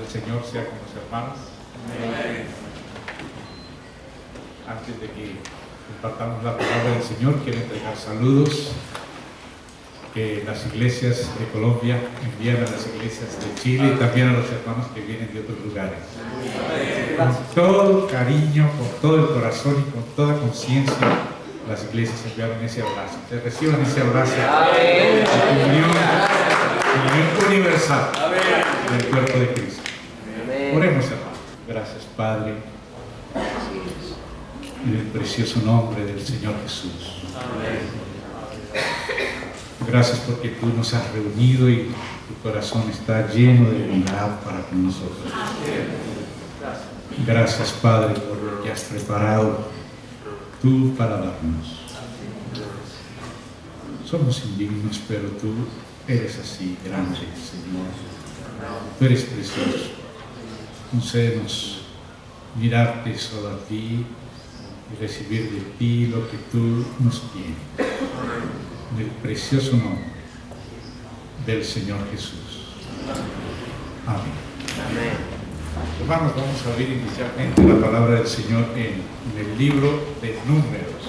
del Señor sea con los hermanos. Amén. Antes de que compartamos la palabra del Señor, quiero entregar saludos que las iglesias de Colombia envían a las iglesias de Chile y también a los hermanos que vienen de otros lugares. Con todo cariño, con todo el corazón y con toda conciencia, las iglesias enviaron ese abrazo. Que reciban ese abrazo de comunión universal del cuerpo de Cristo. Oremos, hermanos. Gracias, Padre, en el precioso nombre del Señor Jesús. Gracias porque tú nos has reunido y tu corazón está lleno de bondad para con nosotros. Gracias, Padre, por lo que has preparado tú para darnos. Somos indignos, pero tú eres así, grande, Señor. Tú eres precioso. Concédenos mirarte solo a ti y recibir de ti lo que tú nos tienes. En el precioso nombre del Señor Jesús. Amén. Amén. Hermanos, vamos a abrir inicialmente la palabra del Señor en el libro de Números.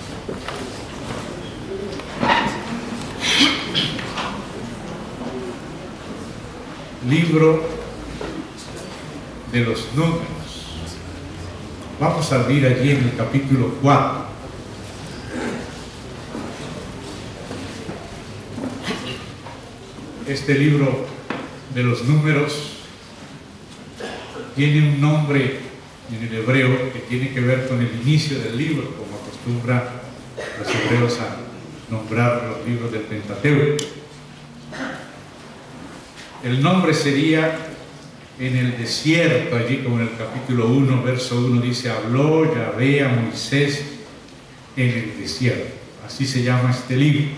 Libro de los Números. Vamos a abrir allí en el capítulo 4. Este libro de los Números tiene un nombre en el hebreo que tiene que ver con el inicio del libro, como acostumbran los hebreos a nombrar los libros del Pentateuco. El nombre sería en el desierto, allí como en el capítulo 1, verso 1 dice: habló Yahvé a Moisés en el desierto. Así se llama este libro,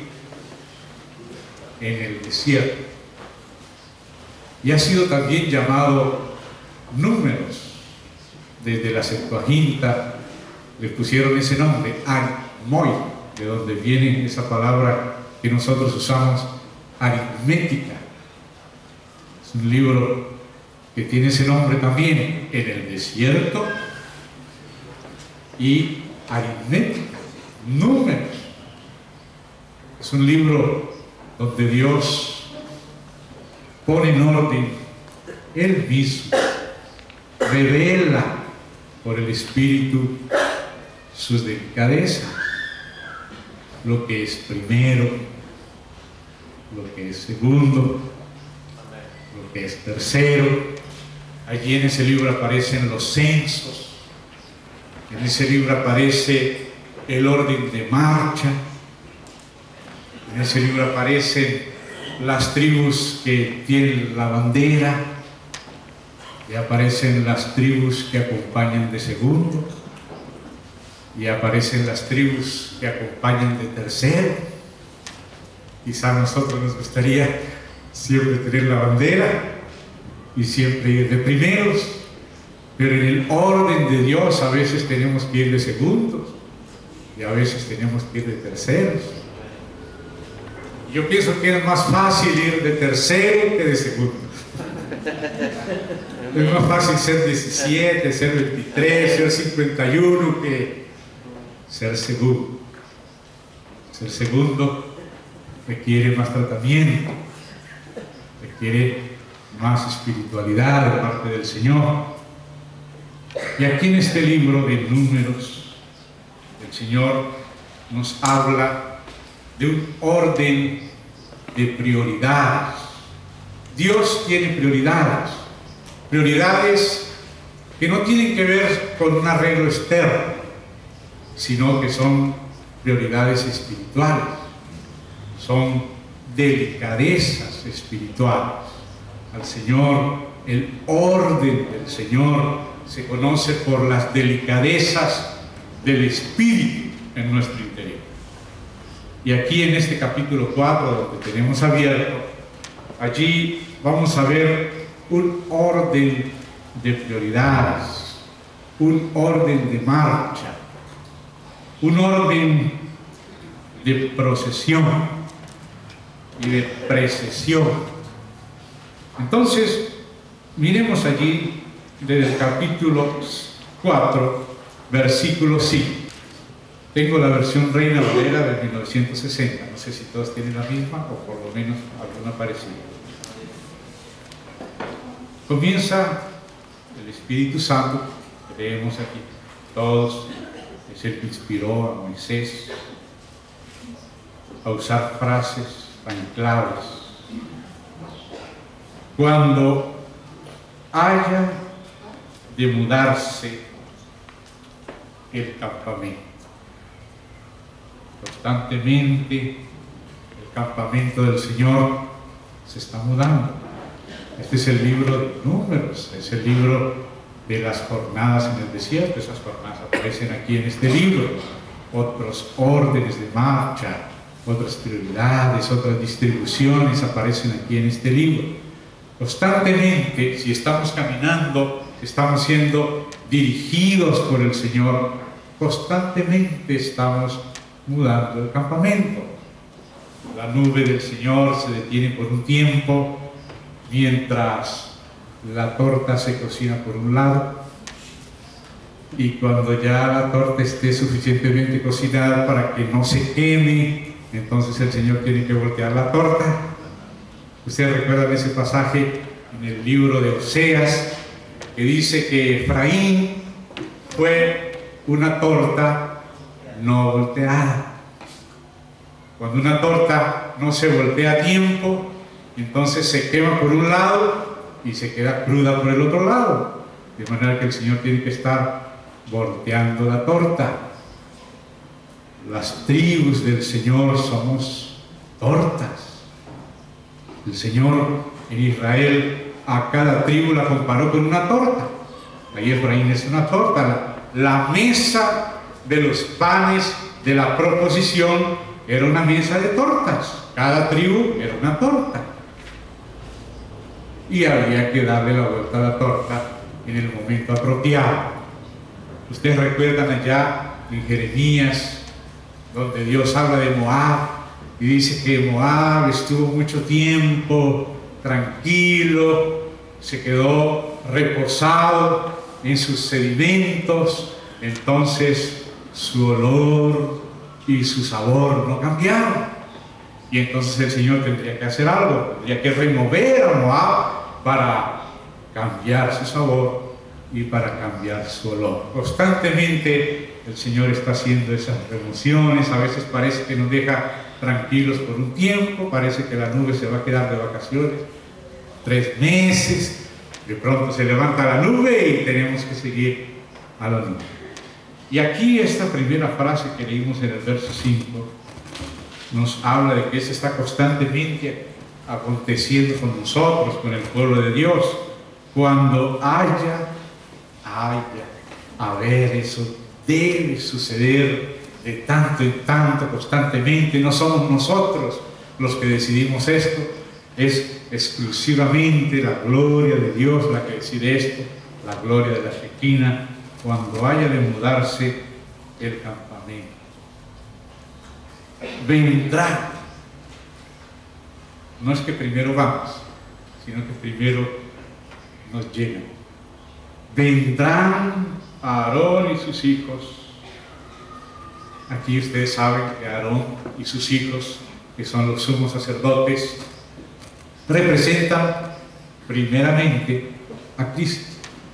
en el desierto. Y ha sido también llamado Números. Desde la Septuaginta le pusieron ese nombre, Arimoy, de donde viene esa palabra que nosotros usamos, aritmética. Es un libro que tiene ese nombre también, en el desierto, y aritmética, números. Es un libro donde Dios pone en orden Él mismo, revela por el Espíritu sus delicadezas, lo que es primero, lo que es segundo, lo que es tercero. Allí en ese libro aparecen los censos, en ese libro aparece el orden de marcha, en ese libro aparecen las tribus que tienen la bandera, y aparecen las tribus que acompañan de segundo, y aparecen las tribus que acompañan de tercero. Quizá a nosotros nos gustaría siempre tener la bandera y siempre ir de primeros, pero en el orden de Dios a veces tenemos que ir de segundos y a veces tenemos que ir de terceros. Yo pienso que es más fácil ir de tercero que de segundo. Es más fácil ser 17, ser 23, ser 51 que ser segundo. Ser segundo requiere más tratamiento, requiere más espiritualidad de parte del Señor. Y aquí en este libro de Números, el Señor nos habla de un orden de prioridades. Dios tiene prioridades, prioridades que no tienen que ver con un arreglo externo, sino que son prioridades espirituales, son delicadezas espirituales. Al Señor, el orden del Señor se conoce por las delicadezas del Espíritu en nuestro interior. Y aquí en este capítulo 4, donde tenemos abierto, allí vamos a ver un orden de prioridades, un orden de marcha, un orden de procesión y de precesión. Entonces, Miremos allí desde el capítulo 4, versículo 5. Tengo la versión Reina Valera de 1960. No sé si todos tienen la misma o por lo menos alguna parecida. Comienza el Espíritu Santo, que leemos aquí. Todos, es el que inspiró a Moisés a usar frases tan claves. Cuando haya de mudarse el campamento. Constantemente el campamento del Señor se está mudando. Este es el libro de Números, es el libro de las jornadas en el desierto. Esas jornadas aparecen aquí en este libro. Otros órdenes de marcha, otras prioridades, otras distribuciones aparecen aquí en este libro. Constantemente, si estamos caminando, estamos siendo dirigidos por el Señor, constantemente estamos mudando el campamento. La nube del Señor se detiene por un tiempo, mientras la torta se cocina por un lado, y cuando ya la torta esté suficientemente cocinada para que no se queme, entonces el Señor tiene que voltear la torta. Ustedes recuerdan ese pasaje en el libro de Oseas, que dice que Efraín fue una torta no volteada. Cuando una torta no se voltea a tiempo, entonces se quema por un lado y se queda cruda por el otro lado. De manera que el Señor tiene que estar volteando la torta. Las tribus del Señor somos tortas. El Señor en Israel a cada tribu la comparó con una torta. Ahí Efraín es una torta. La mesa de los panes de la proposición era una mesa de tortas. Cada tribu era una torta. Y había que darle la vuelta a la torta en el momento apropiado. Ustedes recuerdan allá en Jeremías, donde Dios habla de Moab, y dice que Moab estuvo mucho tiempo tranquilo, se quedó reposado en sus sedimentos, entonces su olor y su sabor no cambiaron. Y entonces el Señor tendría que hacer algo, tendría que remover a Moab para cambiar su sabor y para cambiar su olor. Constantemente el Señor está haciendo esas remociones. A veces parece que nos deja tranquilos por un tiempo, parece que la nube se va a quedar de vacaciones 3 meses, de pronto se levanta la nube y tenemos que seguir a la nube. Y aquí esta primera frase que leímos en el verso 5 nos habla de que eso está constantemente aconteciendo con nosotros, con el pueblo de Dios. Cuando haya, a ver, eso debe suceder de tanto en tanto, constantemente. No somos nosotros los que decidimos esto, es exclusivamente la gloria de Dios la que decide esto, la gloria de la Shekinah, cuando haya de mudarse el campamento. Vendrá. No es que primero vamos, sino que primero nos llegan. Vendrán Aarón y sus hijos. Aquí ustedes saben que Aarón y sus hijos, que son los sumos sacerdotes, representan primeramente a Cristo.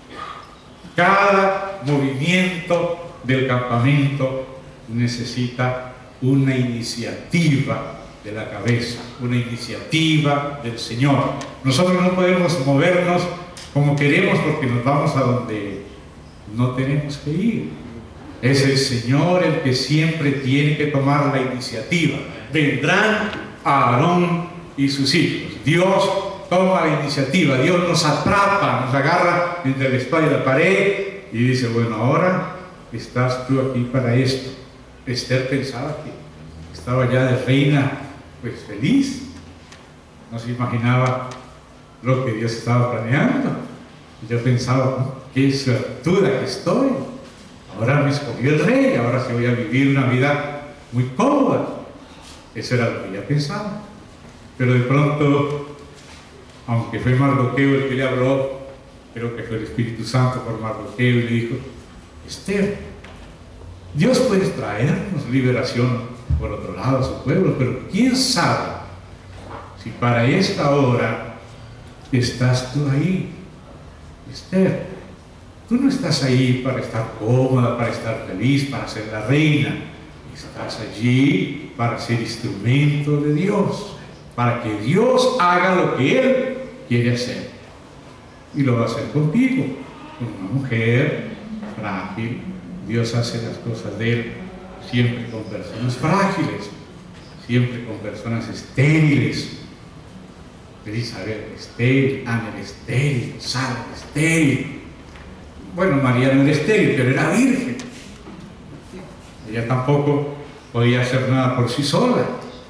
Cada movimiento del campamento necesita una iniciativa de la cabeza, una iniciativa del Señor. Nosotros no podemos movernos como queremos porque nos vamos a donde no tenemos que ir. Es el Señor el que siempre tiene que tomar la iniciativa. Vendrán Aarón y sus hijos. Dios toma la iniciativa, Dios nos atrapa, nos agarra entre la espada y la pared y dice, bueno, ahora estás tú aquí para esto. Esther pensaba que estaba ya de reina, pues feliz, no se imaginaba lo que Dios estaba planeando. Yo pensaba, qué suertuda que estoy, ahora me escogió el rey, ahora sí voy a vivir una vida muy cómoda. Eso era lo que ella pensaba. Pero de pronto, aunque fue Mardoqueo el que le habló, creo que fue el Espíritu Santo por Mardoqueo, y le dijo: Esther, Dios puede traernos liberación por otro lado a su pueblo, pero quién sabe si para esta hora estás tú ahí. Esther, tú no estás ahí para estar cómoda, para estar feliz, para ser la reina. Estás allí para ser instrumento de Dios, para que Dios haga lo que Él quiere hacer. Y lo va a hacer contigo, con una mujer frágil. Dios hace las cosas de Él siempre con personas frágiles, siempre con personas estériles. Elizabeth estéril, Ana era estéril, Sara estéril. Bueno, María no era estéril, pero era virgen. Ella tampoco podía hacer nada por sí sola.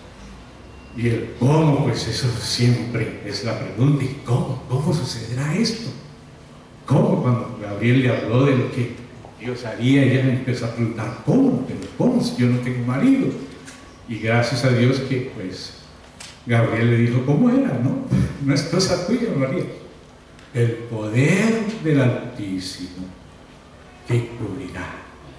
Y el cómo, pues eso siempre es la pregunta. ¿Y cómo? ¿Cómo sucederá esto? ¿Cómo? Cuando Gabriel le habló de lo que Dios haría, ella me empezó a preguntar: ¿cómo? ¿Pero cómo? Si yo no tengo marido. Y gracias a Dios que, pues, Gabriel le dijo cómo era, ¿no? No es cosa tuya, María. El poder del Altísimo te cubrirá.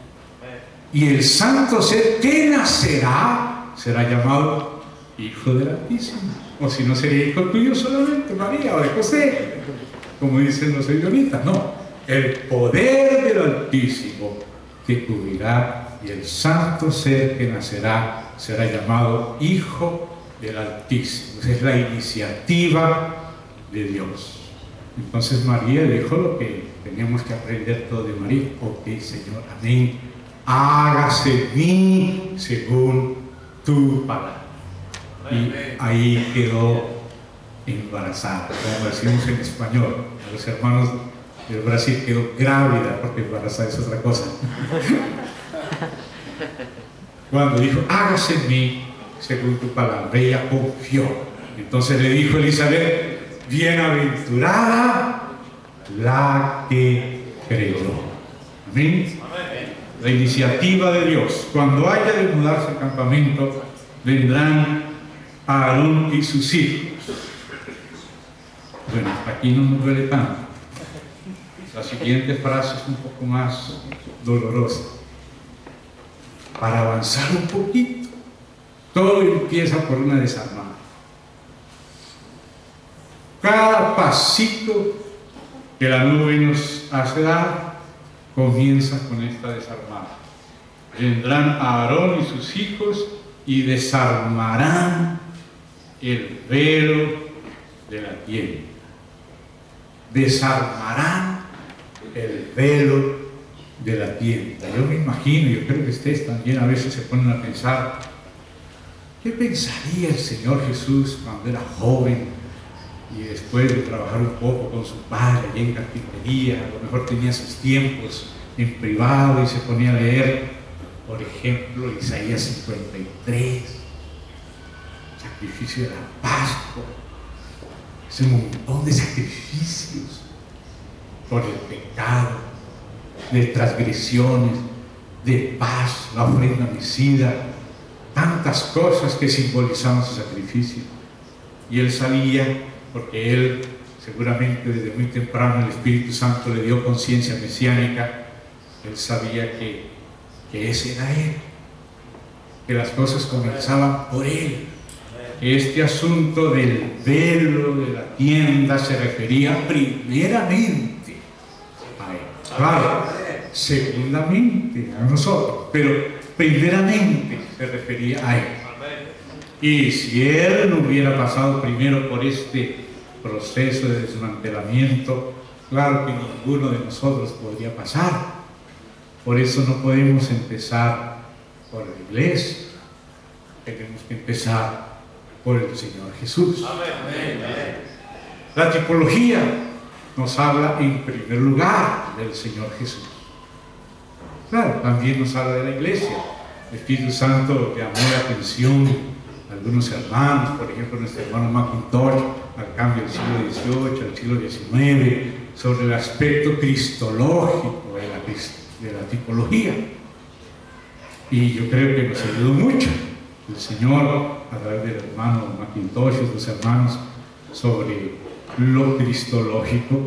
Y el santo ser que nacerá será llamado Hijo del Altísimo. O si no, sería hijo tuyo solamente, María, o de José, como dicen los señoritas. No, el poder del Altísimo te cubrirá, y el santo ser que nacerá será llamado Hijo del Altísimo. Esa es la iniciativa de Dios. Entonces María dijo lo que teníamos que aprender todo de María: ok, Señor, amén, hágase en mí según tu palabra. Y ahí quedó embarazada, como decimos en español. A los hermanos del Brasil quedó grávida, porque embarazada es otra cosa. Cuando dijo: hágase en mí según tu palabra, ella confió. Entonces le dijo Elizabeth: bienaventurada la que creyó. Amén. La iniciativa de Dios. Cuando haya de mudarse al campamento, vendrán Aarón y sus hijos. Bueno, hasta aquí no nos duele tanto. La siguiente frase es un poco más dolorosa. Para avanzar un poquito, todo empieza por una desarmada. Cada pasito que la nube nos hace dar comienza con esta desarmada. Vendrán Aarón y sus hijos y desarmarán el velo de la tienda. Desarmarán el velo de la tienda. Yo me imagino, yo creo que ustedes también a veces se ponen a pensar: ¿qué pensaría el Señor Jesús cuando era joven y después de trabajar un poco con su padre allí en carpintería? A lo mejor tenía sus tiempos en privado y se ponía a leer, por ejemplo, Isaías 53, sacrificio de la Pascua, ese montón de sacrificios por el pecado, de transgresiones, de paz, la ofrenda homicida, tantas cosas que simbolizaban su sacrificio. Y él sabía, porque él seguramente desde muy temprano el Espíritu Santo le dio conciencia mesiánica, él sabía que ese era él, que las cosas comenzaban por él. Este asunto del velo de la tienda se refería primeramente a él. Claro, segundamente a nosotros, pero primeramente se refería a él. Y si él no hubiera pasado primero por este proceso de desmantelamiento, claro que ninguno de nosotros podría pasar. Por eso no podemos empezar por la iglesia, tenemos que empezar por el Señor Jesús. La tipología nos habla en primer lugar del Señor Jesús. Claro, también nos habla de la iglesia. El Espíritu Santo llamó la atención a algunos hermanos, por ejemplo nuestro hermano McIntosh, al cambio del siglo XVIII al siglo XIX, sobre el aspecto cristológico de la tipología. Y yo creo que nos ayudó mucho el Señor a través del hermano McIntosh y sus hermanos sobre lo cristológico,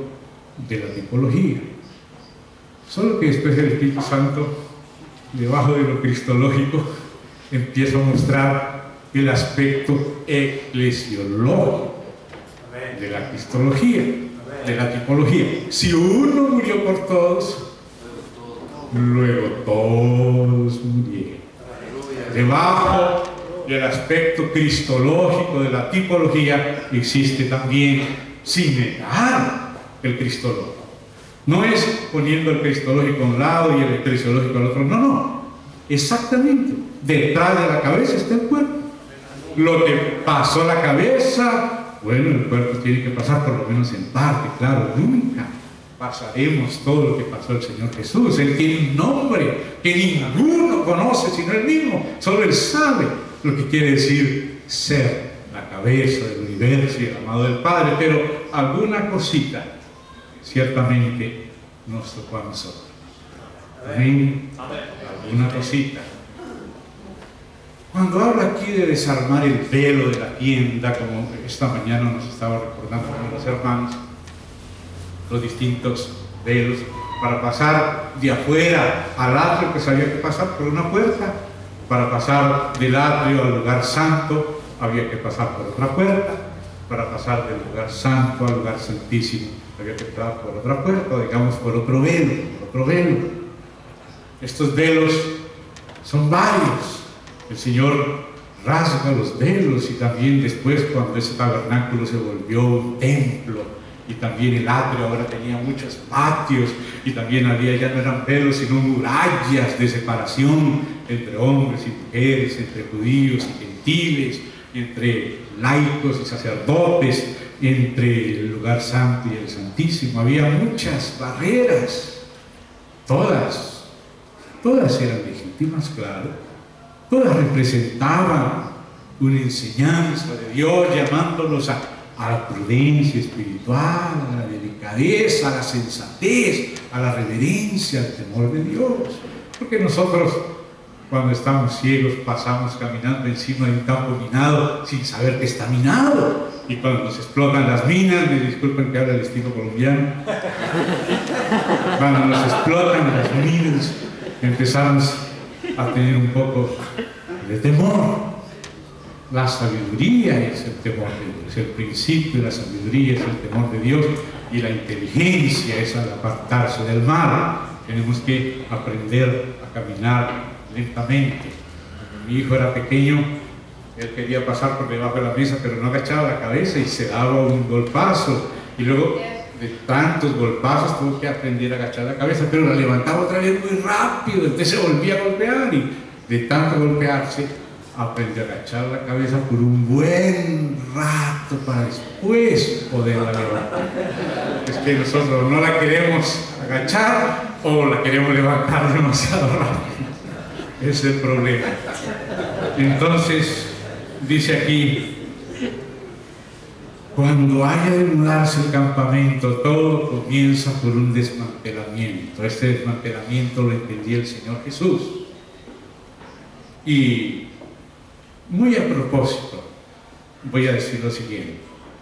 de la tipología. Solo que después el Espíritu Santo, debajo de lo cristológico, empieza a mostrar el aspecto eclesiológico de la cristología, de la tipología. Si uno murió por todos, luego todos murieron. Debajo del aspecto cristológico de la tipología existe también, sin negar, el cristológico. No es poniendo el cristológico a un lado y el eclesiológico al otro, no. Exactamente, detrás de la cabeza está el cuerpo. Lo que pasó la cabeza, bueno, el cuerpo tiene que pasar por lo menos en parte, claro, nunca pasaremos todo lo que pasó el Señor Jesús. Él tiene un nombre que ninguno conoce sino Él mismo, solo Él sabe lo que quiere decir ser la cabeza del universo y el amado del Padre, pero alguna cosita ciertamente nos tocó a nosotros. Amén. Alguna cosita. Cuando habla aquí de desarmar el velo de la tienda, como esta mañana nos estaba recordando con los hermanos, los distintos velos, para pasar de afuera al atrio, pues había que pasar por una puerta. Para pasar del atrio al lugar santo, había que pasar por otra puerta. Para pasar del lugar santo al lugar santísimo, había que pasar por otra puerta, o digamos por otro velo, Estos velos son varios. El Señor rasga los velos, y también después, cuando ese tabernáculo se volvió un templo, y también el atrio ahora tenía muchos patios, y también había, ya no eran velos sino murallas de separación entre hombres y mujeres, entre judíos y gentiles, entre laicos y sacerdotes, entre el lugar santo y el santísimo. Había muchas barreras, todas eran legítimas, claro, todas representaban una enseñanza de Dios, llamándolos a la prudencia espiritual, a la delicadeza, a la sensatez, a la reverencia, al temor de Dios. Porque nosotros, cuando estamos ciegos, pasamos caminando encima de un campo minado sin saber que está minado. Y cuando nos explotan las minas, me disculpen que hable el estilo colombiano, cuando nos explotan las minas, empezamos a tener un poco de temor. La sabiduría es el temor de Dios, el principio de la sabiduría es el temor de Dios, y la inteligencia es al apartarse del mal. Tenemos que aprender a caminar lentamente. Cuando mi hijo era pequeño, él quería pasar por debajo de la mesa, pero no agachaba la cabeza y se daba un golpazo, y luego de tantos golpazos tuvo que aprender a agachar la cabeza, pero la levantaba otra vez muy rápido, entonces se volvía a golpear, y de tanto golpearse aprendió a agachar la cabeza por un buen rato para después poderla levantar. Es que nosotros no la queremos agachar o la queremos levantar demasiado rápido. Ese es el problema. Entonces, dice aquí, cuando haya de mudarse el campamento, todo comienza por un desmantelamiento. Este desmantelamiento lo entendía el Señor Jesús. Y muy a propósito, voy a decir lo siguiente.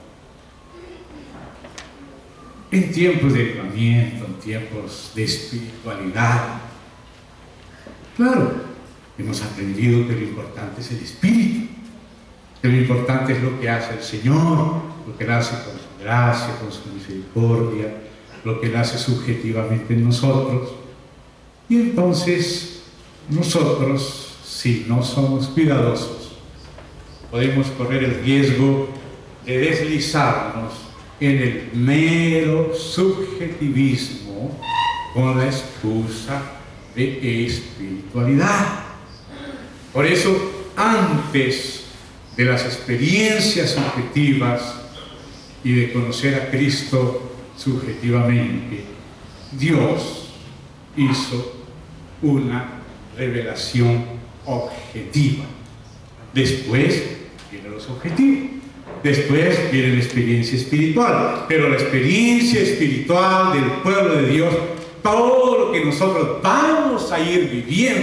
En tiempos de aislamiento, en tiempos de espiritualidad, claro, hemos aprendido que lo importante es el espíritu, que lo importante es lo que hace el Señor, lo que Él hace con su gracia, con su misericordia, lo que Él hace subjetivamente en nosotros. Y entonces, nosotros, si no somos cuidadosos, podemos correr el riesgo de deslizarnos en el mero subjetivismo con la excusa de espiritualidad. Por eso, antes de las experiencias subjetivas y de conocer a Cristo subjetivamente, Dios hizo una revelación objetiva. Después vienen los objetivos, después viene la experiencia espiritual, pero la experiencia espiritual del pueblo de Dios, todo lo que nosotros vamos a ir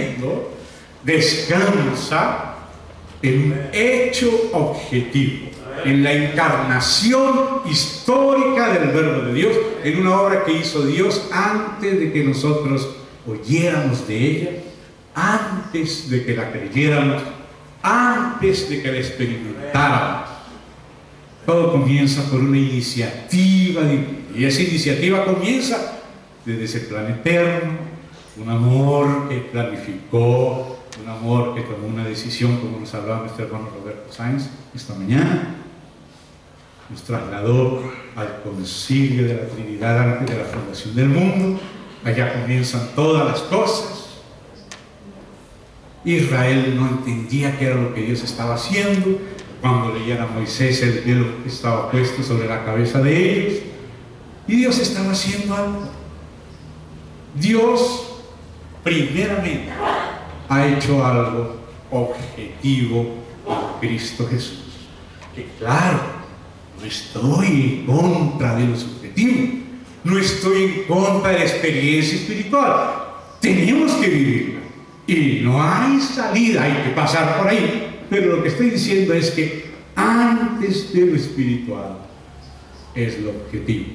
viviendo, descansa en un hecho objetivo. en la encarnación histórica del Verbo de Dios, en una obra que hizo Dios antes de que nosotros oyéramos de ella, antes de que la creyéramos, antes de que la experimentáramos. Todo comienza por una iniciativa divina, y esa iniciativa comienza desde ese plan eterno, un amor que planificó, un amor que tomó una decisión, como nos hablaba nuestro hermano Roberto Sáenz esta mañana. Nos trasladó al concilio de la Trinidad antes de la fundación del mundo. Allá comienzan todas las cosas. Israel no entendía qué era lo que Dios estaba haciendo. Cuando leían a Moisés, el velo estaba puesto sobre la cabeza de ellos, y Dios estaba haciendo algo. Dios primeramente ha hecho algo objetivo en Cristo Jesús. Que claro, no estoy en contra de lo subjetivo, no estoy en contra de la experiencia espiritual. Tenemos que vivirla y no hay salida, hay que pasar por ahí. Pero lo que estoy diciendo es que antes de lo espiritual es lo objetivo.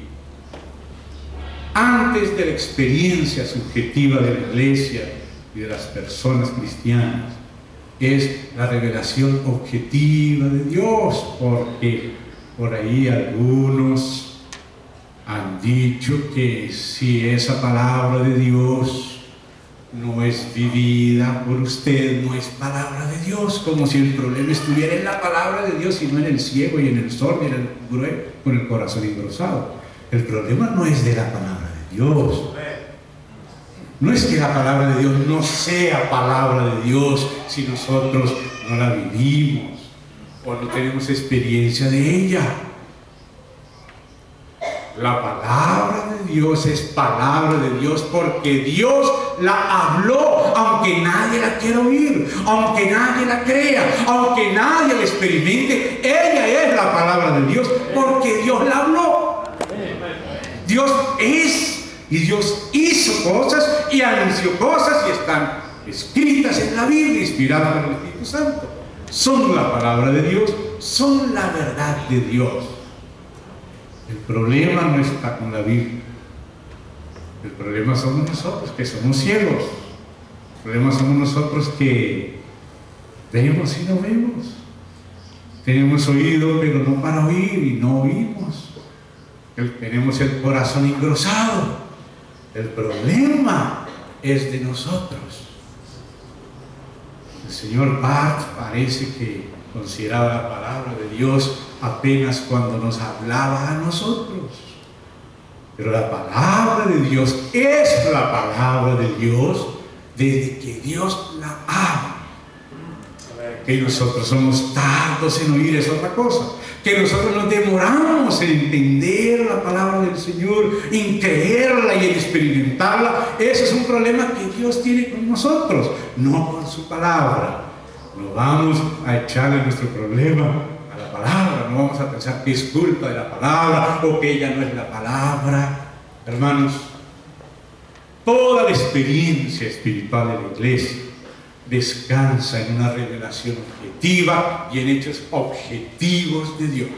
Antes de la experiencia subjetiva de la iglesia y de las personas cristianas es la revelación objetiva de Dios, porque por ahí algunos han dicho que si esa palabra de Dios no es vivida por usted, no es palabra de Dios, como si el problema estuviera en la palabra de Dios y no en el ciego y en el sordo y en el con el corazón engrosado. El problema no es de la palabra de Dios. No es que la palabra de Dios no sea palabra de Dios si nosotros no la vivimos o no tenemos experiencia de ella. La palabra de Dios es palabra de Dios porque Dios la habló, aunque nadie la quiera oír, aunque nadie la crea, aunque nadie la experimente. Ella es la palabra de Dios porque Dios la habló. Dios es y Dios hizo cosas y anunció cosas y están escritas en la Biblia, inspiradas por el Espíritu Santo. Son la palabra de Dios, son la verdad de Dios. El problema no está con la Biblia. El problema somos nosotros, que somos ciegos. El problema somos nosotros que vemos y no vemos. Tenemos oído, pero no para oír y no oímos. Tenemos el corazón engrosado. El problema es de nosotros. El señor Barth parece que consideraba la palabra de Dios apenas cuando nos hablaba a nosotros. Pero la palabra de Dios es la palabra de Dios desde que Dios la habla. Que nosotros somos tardos en oír es otra cosa. Que nosotros nos demoramos en entender la palabra del Señor, en creerla y en experimentarla. Ese es un problema que Dios tiene con nosotros, no con su palabra. No vamos a echarle nuestro problema a la palabra, no vamos a pensar que es culpa de la palabra o que ella no es la palabra. Hermanos, toda la experiencia espiritual de la iglesia descansa en una revelación objetiva y en hechos objetivos de Dios.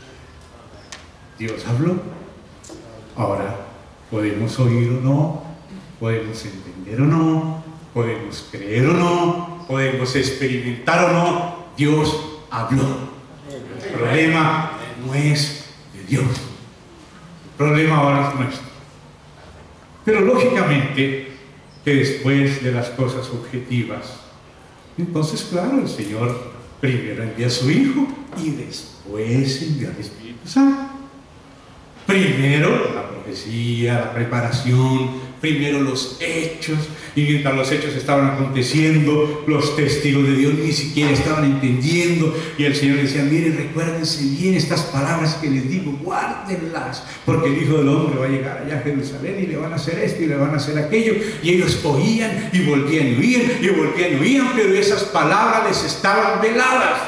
Dios habló. Ahora, podemos oír o no, podemos entender o no, podemos creer o no, podemos experimentar o no. Dios habló. El problema no es de Dios. El problema ahora es nuestro. Pero lógicamente, que después de las cosas objetivas, entonces claro, el Señor primero envía a su Hijo y después envía al Espíritu Santo. Primero la profecía, la preparación, primero los hechos, y mientras los hechos estaban aconteciendo, los testigos de Dios ni siquiera estaban entendiendo, y el Señor decía: miren, recuérdense bien estas palabras que les digo, guárdenlas, porque el Hijo del Hombre va a llegar allá a Jerusalén y le van a hacer esto y le van a hacer aquello. Y ellos oían y volvían y oían y volvían y oían, pero esas palabras les estaban veladas.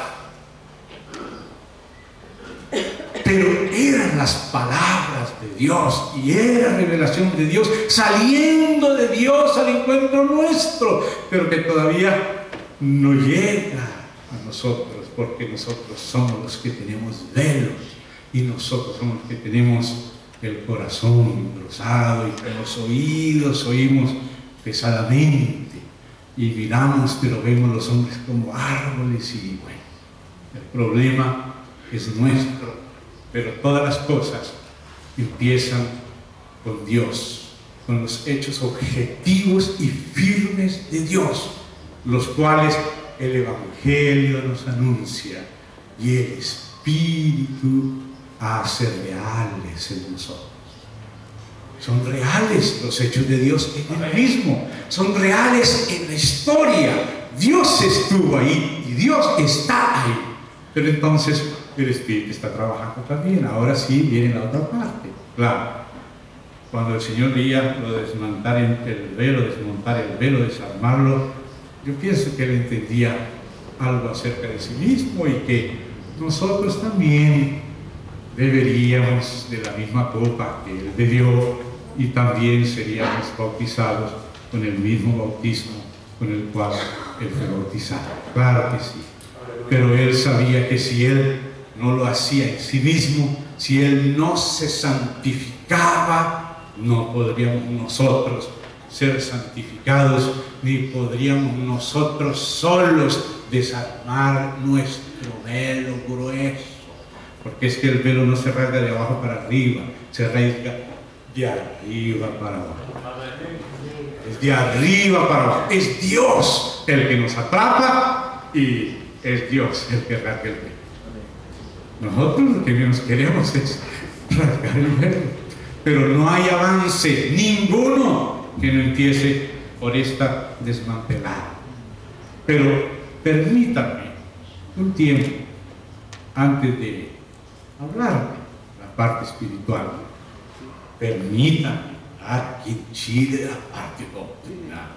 Pero eran las palabras de Dios y era revelación de Dios saliendo de Dios al encuentro nuestro, pero que todavía no llega a nosotros porque nosotros somos los que tenemos velos y nosotros somos los que tenemos el corazón engrosado y con los oídos oímos pesadamente y miramos, pero vemos los hombres como árboles y bueno, el problema es nuestro, pero todas las cosas empiezan con Dios, con los hechos objetivos y firmes de Dios, los cuales el Evangelio nos anuncia y el Espíritu hace reales en nosotros. Son reales los hechos de Dios en Él mismo, son reales en la historia. Dios estuvo ahí y Dios está ahí, pero entonces el Espíritu está trabajando también. Ahora sí viene la otra parte. Claro, cuando el Señor veía lo de desmontar el velo, desarmarlo, yo pienso que Él entendía algo acerca de sí mismo y que nosotros también beberíamos de la misma copa que Él bebió y también seríamos bautizados con el mismo bautismo con el cual Él fue bautizado. Claro que sí. Pero Él sabía que si Él no lo hacía en sí mismo, si Él no se santificaba, no podríamos nosotros ser santificados, ni podríamos nosotros solos desarmar nuestro velo grueso, porque es que el velo no se rasga de abajo para arriba, se rasga de arriba para abajo. Es de arriba para abajo. Es Dios el que nos atrapa y es Dios el que rasga el velo. Nosotros lo que menos queremos es rasgar el velo, pero no hay avance ninguno que no empiece por esta desmantelada. Pero permítanme un tiempo antes de hablar de la parte espiritual, permítanme aquí en Chile la parte doctrinal.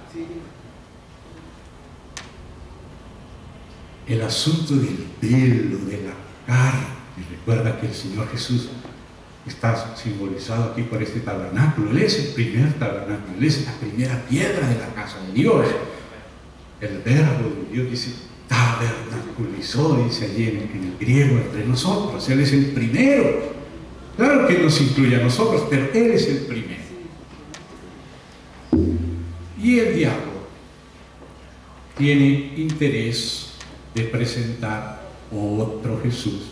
El asunto del velo, de la carne. Recuerda que el Señor Jesús está simbolizado aquí por este tabernáculo. Él es el primer tabernáculo, Él es la primera piedra de la casa de Dios. El verbo de Dios dice tabernaculizó, dice allí en el griego, entre nosotros. Él es el primero. Claro que nos incluye a nosotros, pero Él es el primero. Y el diablo tiene interés de presentar otro Jesús,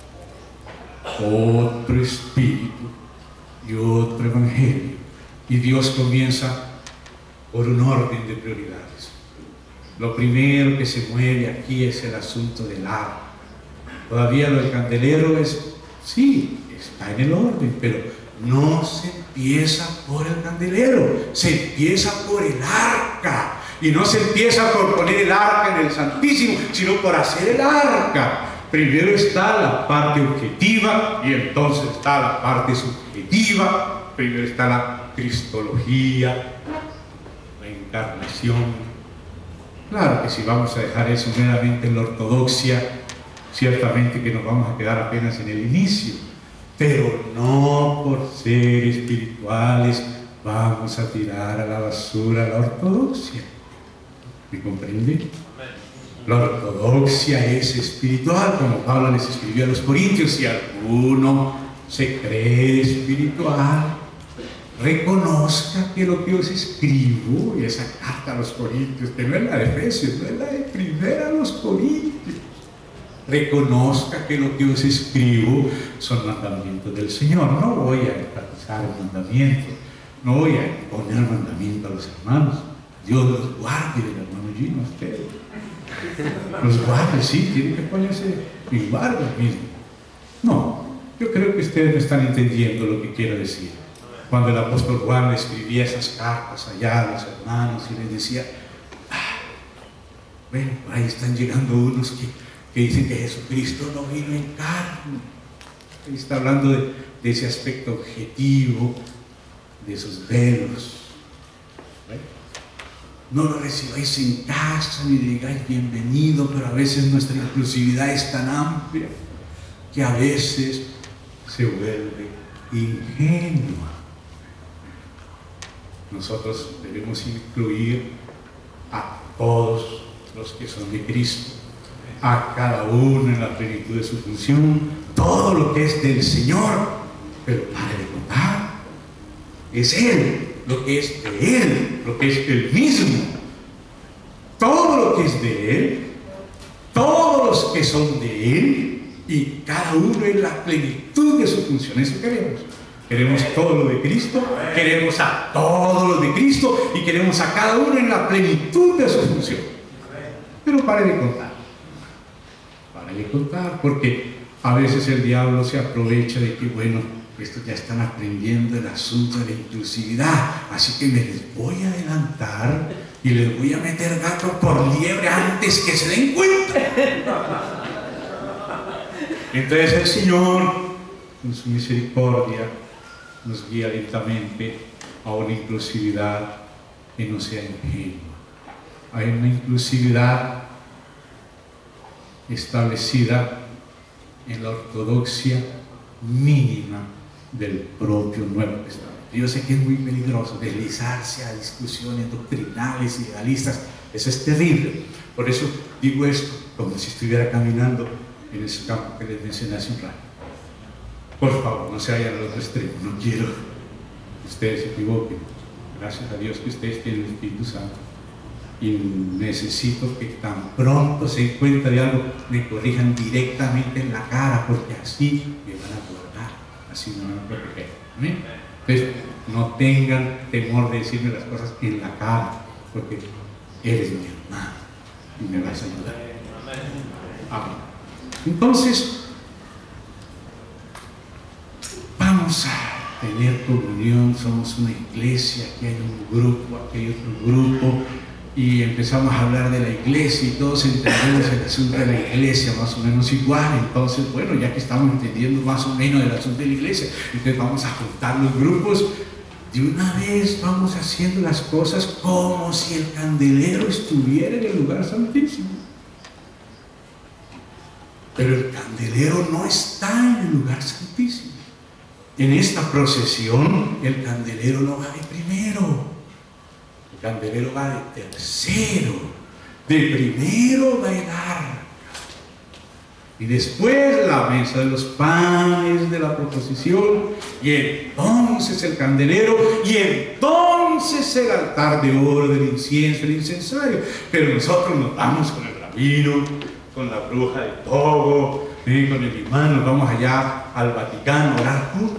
otro espíritu y otro evangelio. Y Dios comienza por un orden de prioridades. Lo primero que se mueve aquí es el asunto del arca. Todavía lo del candelero sí, está en el orden, pero no se empieza por el candelero, se empieza por el arca. Y no se empieza por poner el arca en el Santísimo, sino por hacer el arca. Primero está la parte objetiva y entonces está la parte subjetiva. Primero está la cristología, la encarnación. Claro que si vamos a dejar eso meramente en la ortodoxia, ciertamente que nos vamos a quedar apenas en el inicio, pero no por ser espirituales vamos a tirar a la basura la ortodoxia. ¿Me comprende? La ortodoxia es espiritual, como Pablo les escribió a los corintios. Si alguno se cree espiritual, reconozca que lo que os escribo, y esa carta a los corintios, que no es la de Efesios, no es la de primera a los corintios, reconozca que lo que os escribo son mandamientos del Señor. No voy a enfatizar el mandamiento, no voy a imponer el mandamiento a los hermanos. Dios los guarde del hermano Gino, ustedes. Los guarde, sí, tienen que ponerse en guardia mismo. No, yo creo que ustedes no están entendiendo lo que quiero decir. Cuando el apóstol Juan le escribía esas cartas allá a los hermanos y les decía, bueno, por ahí están llegando unos que dicen que Jesucristo no vino en carne. Ahí está hablando de ese aspecto objetivo, de esos velos. No lo recibáis en casa ni digáis bienvenido, pero a veces nuestra inclusividad es tan amplia que a veces se vuelve ingenua. Nosotros debemos incluir a todos los que son de Cristo, a cada uno en la plenitud de su función, todo lo que es del Señor, pero pare de contar. Es Él, lo que es de Él, lo que es Él mismo. Todo lo que es de Él, todos los que son de Él, y cada uno en la plenitud de su función. Eso queremos. Queremos todo lo de Cristo, queremos a todos los de Cristo y queremos a cada uno en la plenitud de su función. Pero pare de contar. Pare de contar, porque a veces el diablo se aprovecha de que, bueno, estos ya están aprendiendo el asunto de la inclusividad, así que me les voy a adelantar y les voy a meter gato por liebre antes que se den cuenta. Entonces el Señor, con su misericordia, nos guía lentamente a una inclusividad que no sea ingenua. Hay una inclusividad establecida en la ortodoxia mínima del propio Nuevo Testamento. Yo sé que es muy peligroso deslizarse a discusiones doctrinales y legalistas. Eso es terrible. Por eso digo esto como si estuviera caminando en ese campo que les mencioné hace un rato. Por favor, no se vayan al otro extremo. No quiero que ustedes se equivoquen. Gracias a Dios que ustedes tienen el Espíritu Santo. Y necesito que tan pronto se den cuenta de algo, me corrijan directamente en la cara, porque así me van a guardar, así me van a proteger. ¿Amén? Entonces, no tengan temor de decirme las cosas en la cara, porque eres mi hermano y me vas a ayudar. Amén. Entonces, vamos a tener comunión, somos una iglesia, aquí hay un grupo, aquí hay otro grupo, y empezamos a hablar de la iglesia y todos entendemos el asunto de la iglesia más o menos igual. Entonces, bueno, ya que estamos entendiendo más o menos el asunto de la iglesia, entonces vamos a juntar los grupos. De una vez vamos haciendo las cosas como si el candelero estuviera en el lugar santísimo. Pero el candelero no está en el lugar santísimo. En esta procesión, el candelero no va de primero. El candelero va de tercero. De primero va el arca. Y después la mesa de los panes de la proposición. Y entonces el candelero. Y entonces el altar de oro del incienso, el incensario. Pero nosotros nos vamos con el rabino, con la bruja de Togo, con el imán, nos vamos allá al Vaticano a orar juntos.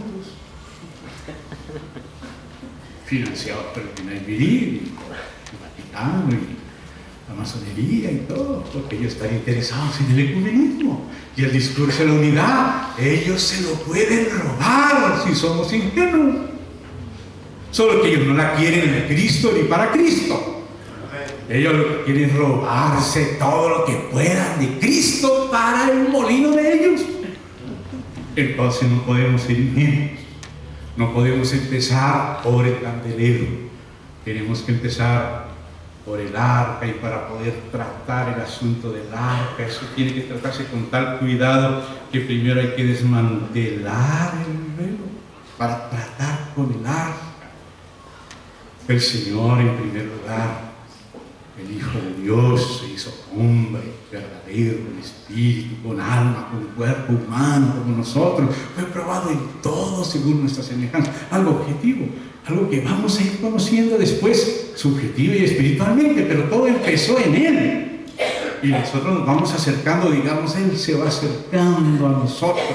Financiados por el PNUD, el Vaticano y la masonería y todo, porque ellos están interesados en el ecumenismo y el discurso de la unidad. Ellos se lo pueden robar si somos ingenuos. Solo que ellos no la quieren en Cristo ni para Cristo. Ellos lo que quieren es robarse todo lo que puedan de Cristo para el molino de ellos. Entonces no podemos ser ingenuos. No podemos empezar por el candelero. Tenemos que empezar por el arca, y para poder tratar el asunto del arca, eso tiene que tratarse con tal cuidado que primero hay que desmantelar el velo para tratar con el arca. El Señor, en primer lugar, el Hijo de Dios, se hizo hombre verdadero, con espíritu, con alma, con cuerpo humano, como nosotros. Fue probado en todo según nuestra semejanza. Algo objetivo, algo que vamos a ir conociendo después, subjetivo y espiritualmente, pero todo empezó en Él. Y nosotros nos vamos acercando, digamos, Él se va acercando a nosotros.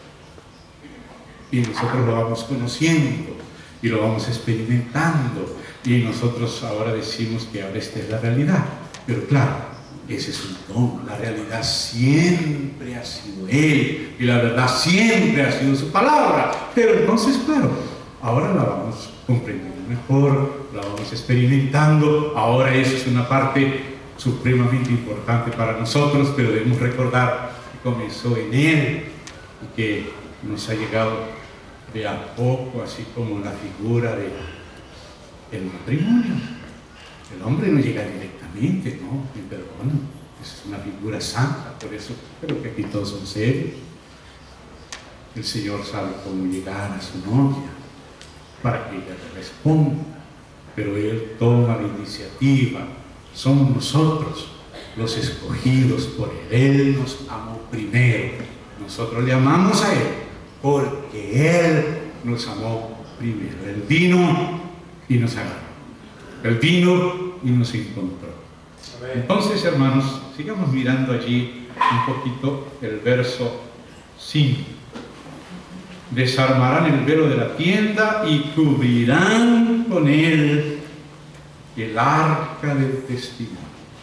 Y nosotros lo vamos conociendo y lo vamos experimentando. Y nosotros ahora decimos que ahora esta es la realidad. Pero claro, ese es un don. La realidad siempre ha sido Él. Y la verdad siempre ha sido su palabra. Pero entonces, claro, ahora la vamos comprendiendo mejor, la vamos experimentando. Ahora eso es una parte supremamente importante para nosotros, pero debemos recordar que comenzó en Él y que nos ha llegado de a poco, así como la figura de el matrimonio. El hombre no llega directamente, no, me perdona, es una figura santa, por eso creo que aquí todos son serios. El Señor sabe cómo llegar a su novia para que ella le responda, pero Él toma la iniciativa. Somos nosotros los escogidos por Él. Él nos amó primero. Nosotros le amamos a Él porque Él nos amó primero. Él vino y nos agarró. Él vino y nos encontró. Entonces, hermanos, sigamos mirando allí un poquito el verso 5. Desarmarán el velo de la tienda y cubrirán con él el arca del testimonio.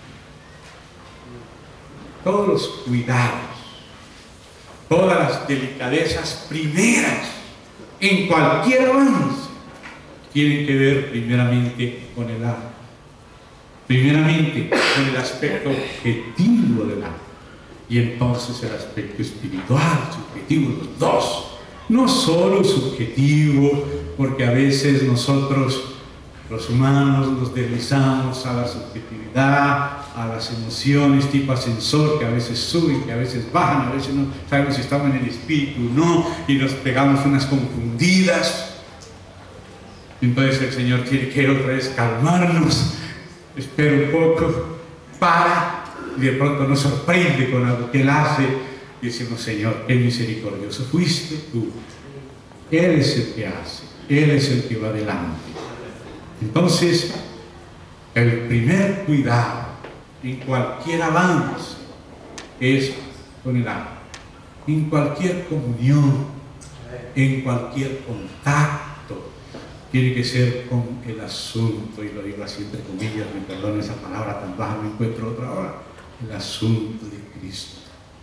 Todos los cuidados, todas las delicadezas primeras en cualquier avance tienen que ver primeramente con el arca, primeramente con el aspecto objetivo del arca, y entonces el aspecto espiritual, subjetivo, los dos. No solo subjetivo, porque a veces nosotros, los humanos, nos deslizamos a la subjetividad, a las emociones tipo ascensor, que a veces suben, que a veces bajan, a veces no sabemos si estamos en el espíritu o no, y nos pegamos unas confundidas. Entonces el Señor quiere otra vez calmarnos. Espera un poco, para, y de pronto nos sorprende con algo que Él hace. Y decimos: Señor, qué misericordioso fuiste tú. Él es el que hace, Él es el que va adelante. Entonces, el primer cuidado en cualquier avance es con el alma. En cualquier comunión, en cualquier contacto, tiene que ser con el asunto, y lo digo así entre comillas, me perdono esa palabra tan baja, me encuentro otra hora, el asunto de Cristo.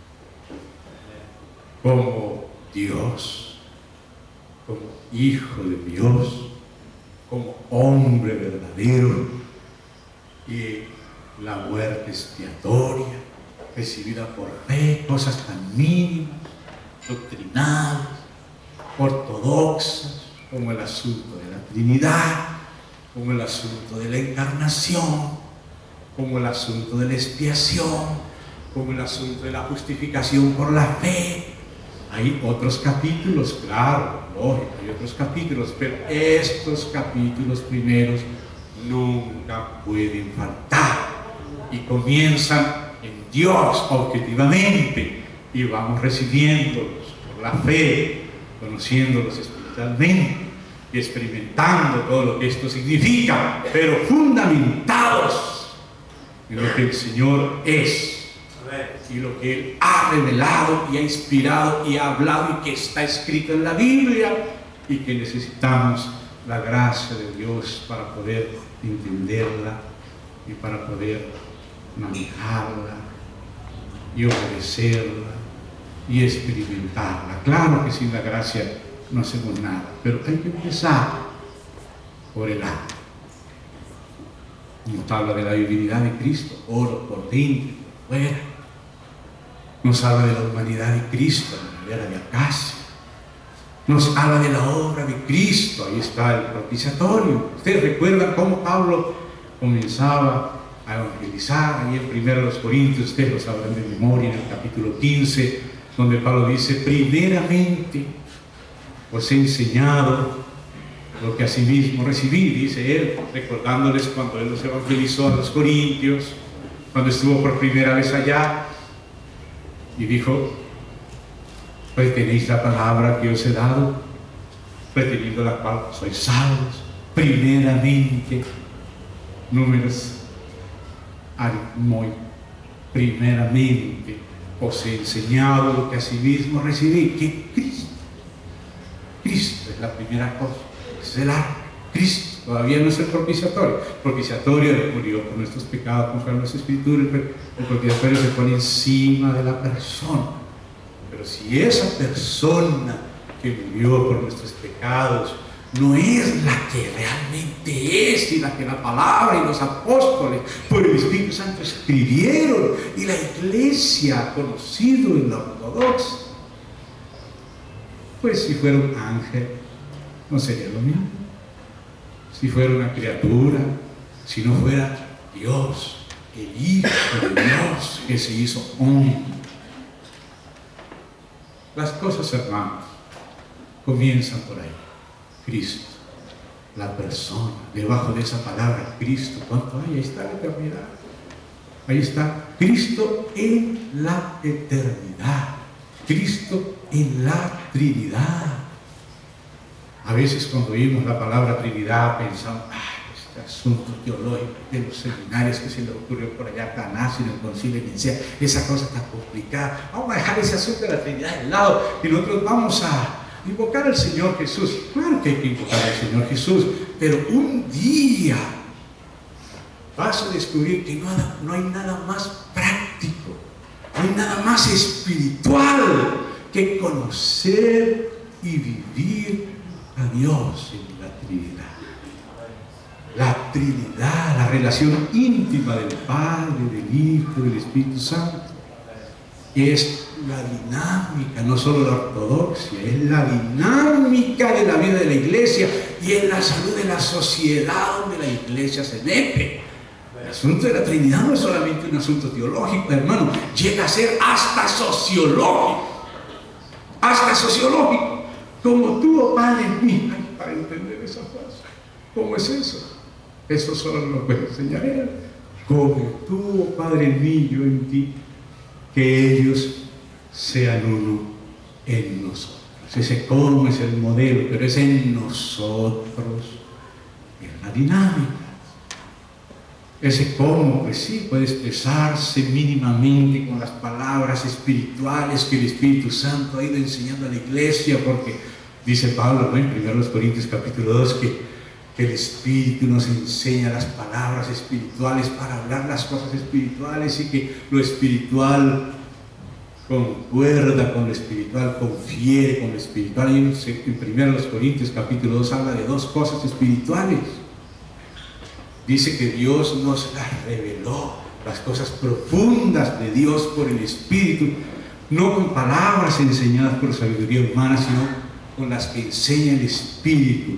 Como Dios, como Hijo de Dios, como hombre verdadero, y la muerte expiatoria recibida por fe, cosas tan mínimas, doctrinales, ortodoxas, como el asunto de la Trinidad, como el asunto de la encarnación, como el asunto de la expiación, como el asunto de la justificación por la fe. Hay otros capítulos, claro, lógico, hay otros capítulos, pero estos capítulos primeros nunca pueden faltar, y comienzan en Dios objetivamente, y vamos recibiéndolos por la fe, conociéndolos espiritualmente y experimentando todo lo que esto significa, pero fundamentados en lo que el Señor es y lo que Él ha revelado y ha inspirado y ha hablado, y que está escrito en la Biblia, y que necesitamos la gracia de Dios para poder entenderla y para poder manejarla y obedecerla y experimentarla. Claro que sin la gracia no hacemos nada, pero hay que empezar por el alma. Nos habla de la divinidad de Cristo, oro por dentro y por fuera. Nos habla de la humanidad de Cristo, la madera de acacia. Nos habla de la obra de Cristo, ahí está el propiciatorio. Ustedes recuerdan cómo Pablo comenzaba a evangelizar, ahí en 1 Corintios, ustedes lo sabrán de memoria, en el capítulo 15, donde Pablo dice: primeramente os he enseñado lo que asimismo recibí, dice él, recordándoles cuando él los evangelizó a los corintios, cuando estuvo por primera vez allá, y dijo: pues tenéis la palabra que os he dado, reteniendo la cual sois salvos. Primeramente, números muy primeramente os he enseñado lo que asimismo recibí, que Cristo es la primera cosa, es el arca. Cristo todavía no es el propiciatorio. El propiciatorio murió por nuestros pecados conforme a las Escrituras. El propiciatorio se pone encima de la persona. Pero si esa persona que murió por nuestros pecados no es la que realmente es, y la que la palabra y los apóstoles por el Espíritu Santo escribieron, y la iglesia ha conocido en la ortodoxia, pues si fuera un ángel no sería lo mismo. Si fuera una criatura, si no fuera Dios, el Hijo de Dios que se hizo hombre. Las cosas, hermanos, comienzan por ahí. Cristo, la persona, debajo de esa palabra Cristo, ¿cuánto hay? Ahí está la eternidad. Ahí está, Cristo en la eternidad, Cristo en la Trinidad. A veces cuando oímos la palabra Trinidad pensamos, este asunto teológico de los seminarios que se le ocurrió por allá a Tanás en el concilio de Nicea, esa cosa tan complicada, vamos a dejar ese asunto de la Trinidad de lado y nosotros vamos a invocar al Señor Jesús. Claro que hay que invocar al Señor Jesús, pero un día vas a descubrir que no hay nada más práctico, no hay nada más espiritual que conocer y vivir a Dios en la Trinidad. La Trinidad, la relación íntima del Padre, del Hijo, del Espíritu Santo, es la dinámica, no solo la ortodoxia, es la dinámica de la vida de la iglesia y es la salud de la sociedad donde la iglesia se mete. El asunto de la Trinidad no es solamente un asunto teológico, hermano, llega a ser hasta sociológico. Hasta sociológico. Como tú, oh Padre en mí. Ay, para entender esa frase, ¿cómo es eso? Eso solo lo puede enseñar Él. Como tú, oh Padre en mí, yo en ti, que ellos sean uno en nosotros. Ese cómo es el modelo, pero es en nosotros, es la dinámica. Ese cómo, pues sí, puede expresarse mínimamente con las palabras espirituales que el Espíritu Santo ha ido enseñando a la iglesia, porque dice Pablo, ¿no?, en 1 Corintios capítulo 2, que el Espíritu nos enseña las palabras espirituales para hablar las cosas espirituales, y que lo espiritual concuerda con lo espiritual, confiere con lo espiritual. Y en 1 Corintios capítulo 2 habla de dos cosas espirituales. Dice que Dios nos las reveló, las cosas profundas de Dios por el Espíritu, no con palabras enseñadas por sabiduría humana, sino con las que enseña el Espíritu,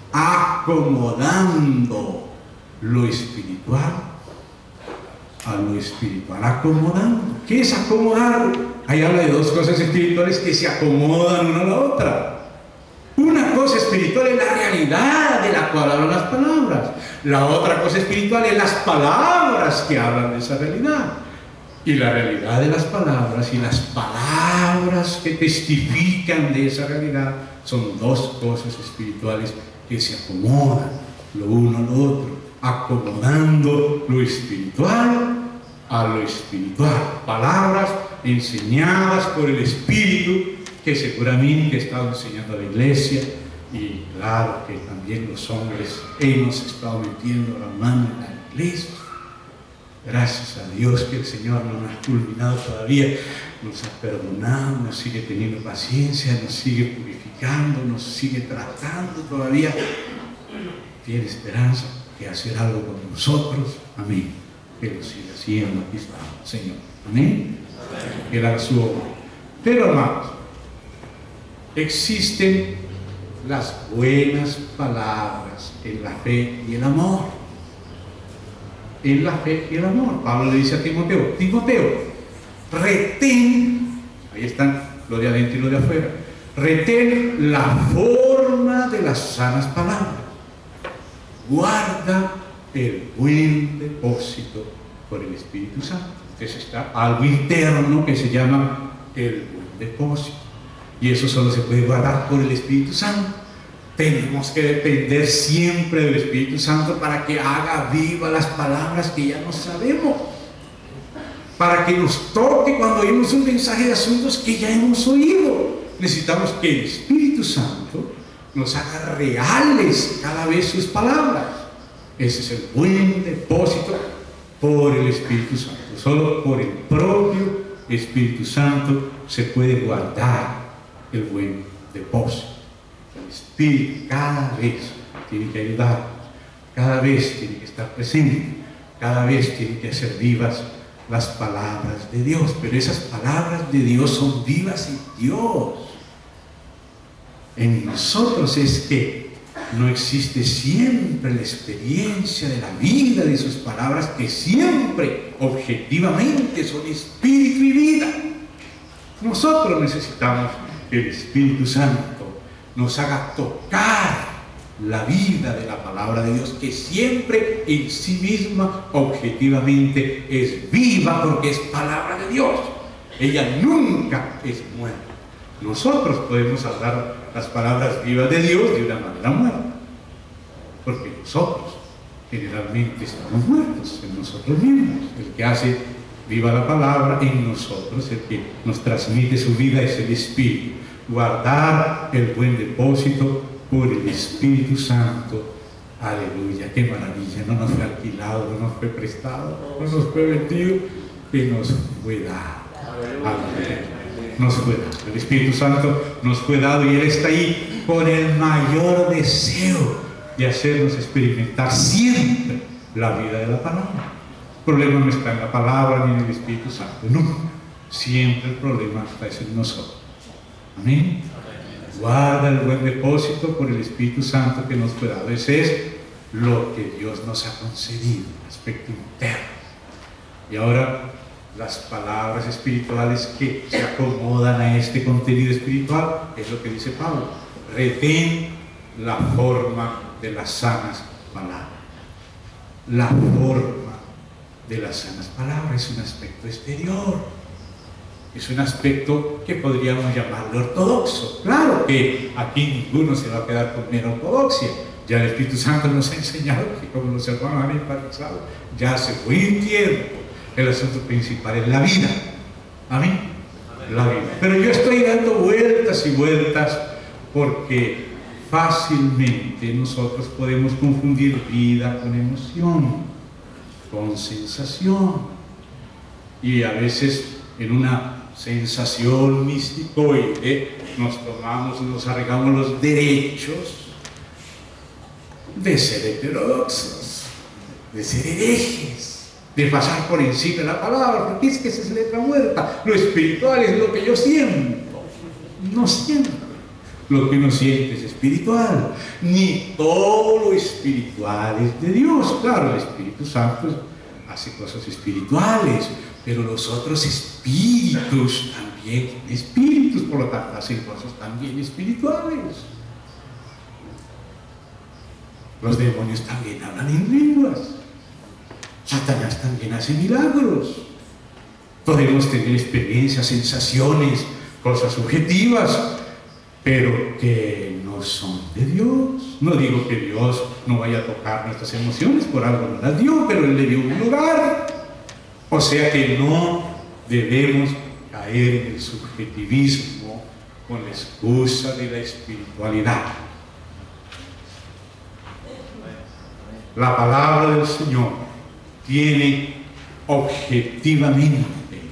acomodando lo espiritual a lo espiritual, acomodando. ¿Qué es acomodar? Ahí habla de dos cosas espirituales que se acomodan una a la otra. Una cosa espiritual es la realidad de la cual hablan las palabras. La otra cosa espiritual es las palabras que hablan de esa realidad. Y la realidad de las palabras y las palabras que testifican de esa realidad son dos cosas espirituales que se acomodan lo uno a lo otro, acomodando lo espiritual a lo espiritual. Palabras enseñadas por el Espíritu, que seguramente he estado enseñando a la iglesia, y claro que también los hombres hemos estado metiendo la mano en la iglesia. Gracias a Dios que el Señor no nos ha culminado todavía, nos ha perdonado, nos sigue teniendo paciencia, nos sigue purificando, nos sigue tratando todavía. Tiene esperanza de hacer algo con nosotros. Amén. Que lo siga haciendo. Aquí está, Señor. Amén. Que Él haga su obra. Pero, hermanos, existen las buenas palabras en la fe y el amor. En la fe y el amor. Pablo le dice a Timoteo: Timoteo, retén, ahí están lo de adentro y lo de afuera, retén la forma de las sanas palabras, guarda el buen depósito por el Espíritu Santo. Entonces está algo interno que se llama el buen depósito, y eso solo se puede guardar por el Espíritu Santo. Tenemos que depender siempre del Espíritu Santo para que haga viva las palabras que ya no sabemos, para que nos toque cuando oímos un mensaje de asuntos que ya hemos oído. Necesitamos que el Espíritu Santo nos haga reales cada vez sus palabras. Ese es el buen depósito por el Espíritu Santo. Solo por el propio Espíritu Santo se puede guardar el buen depósito. El Espíritu cada vez tiene que ayudarnos, cada vez tiene que estar presente, cada vez tiene que hacer vivas las palabras de Dios. Pero esas palabras de Dios son vivas en Dios. En nosotros es que no existe siempre la experiencia de la vida de sus palabras, que siempre objetivamente son espíritu y vida. Nosotros necesitamos que el Espíritu Santo nos haga tocar la vida de la palabra de Dios, que siempre en sí misma, objetivamente, es viva porque es palabra de Dios. Ella nunca es muerta. Nosotros podemos hablar las palabras vivas de Dios de una manera muerta, porque nosotros generalmente estamos muertos en nosotros mismos. El que hace viva la palabra en nosotros, el que nos transmite su vida, es el Espíritu. Guardar el buen depósito por el Espíritu Santo. Aleluya, qué maravilla. No nos fue alquilado, no nos fue prestado, no nos fue vendido, que nos fue dado. Aleluya. Nos fue dado. El Espíritu Santo nos fue dado y Él está ahí con el mayor deseo de hacernos experimentar siempre la vida de la palabra. El problema no está en la palabra ni en el Espíritu Santo, nunca. Siempre el problema está en nosotros. Amén. Guarda el buen depósito por el Espíritu Santo que nos fue dado. Ese es lo que Dios nos ha concedido, el aspecto interno. Y ahora las palabras espirituales que se acomodan a este contenido espiritual es lo que dice Pablo: retén la forma de las sanas palabras. La forma de las sanas palabras es un aspecto exterior, es un aspecto que podríamos llamarlo ortodoxo. Claro que aquí ninguno se va a quedar con mera ortodoxia. Ya el Espíritu Santo nos ha enseñado que, como los hermanos han enfatizado, ya hace buen tiempo, el asunto principal es la vida. Amén. La vida. Pero yo estoy dando vueltas y vueltas porque fácilmente nosotros podemos confundir vida con emoción, con sensación, y a veces en una sensación misticoide nos arreglamos los derechos de ser heterodoxos, de ser herejes, de pasar por encima de la palabra, porque es que esa es letra muerta. Lo espiritual es lo que yo siento. No siento. Lo que uno siente es espiritual. Ni todo lo espiritual es de Dios. Claro, el Espíritu Santo hace cosas espirituales, pero los otros espíritus también son espíritus, por lo tanto hacen cosas también espirituales. Los demonios también hablan en lenguas. Satanás también hace milagros. Podemos tener experiencias, sensaciones, cosas subjetivas, pero que no son de Dios. No digo que Dios no vaya a tocar nuestras emociones, por algo no las dio, pero Él le dio un lugar. O sea que no debemos caer en el subjetivismo con la excusa de la espiritualidad. La palabra del Señor tiene objetivamente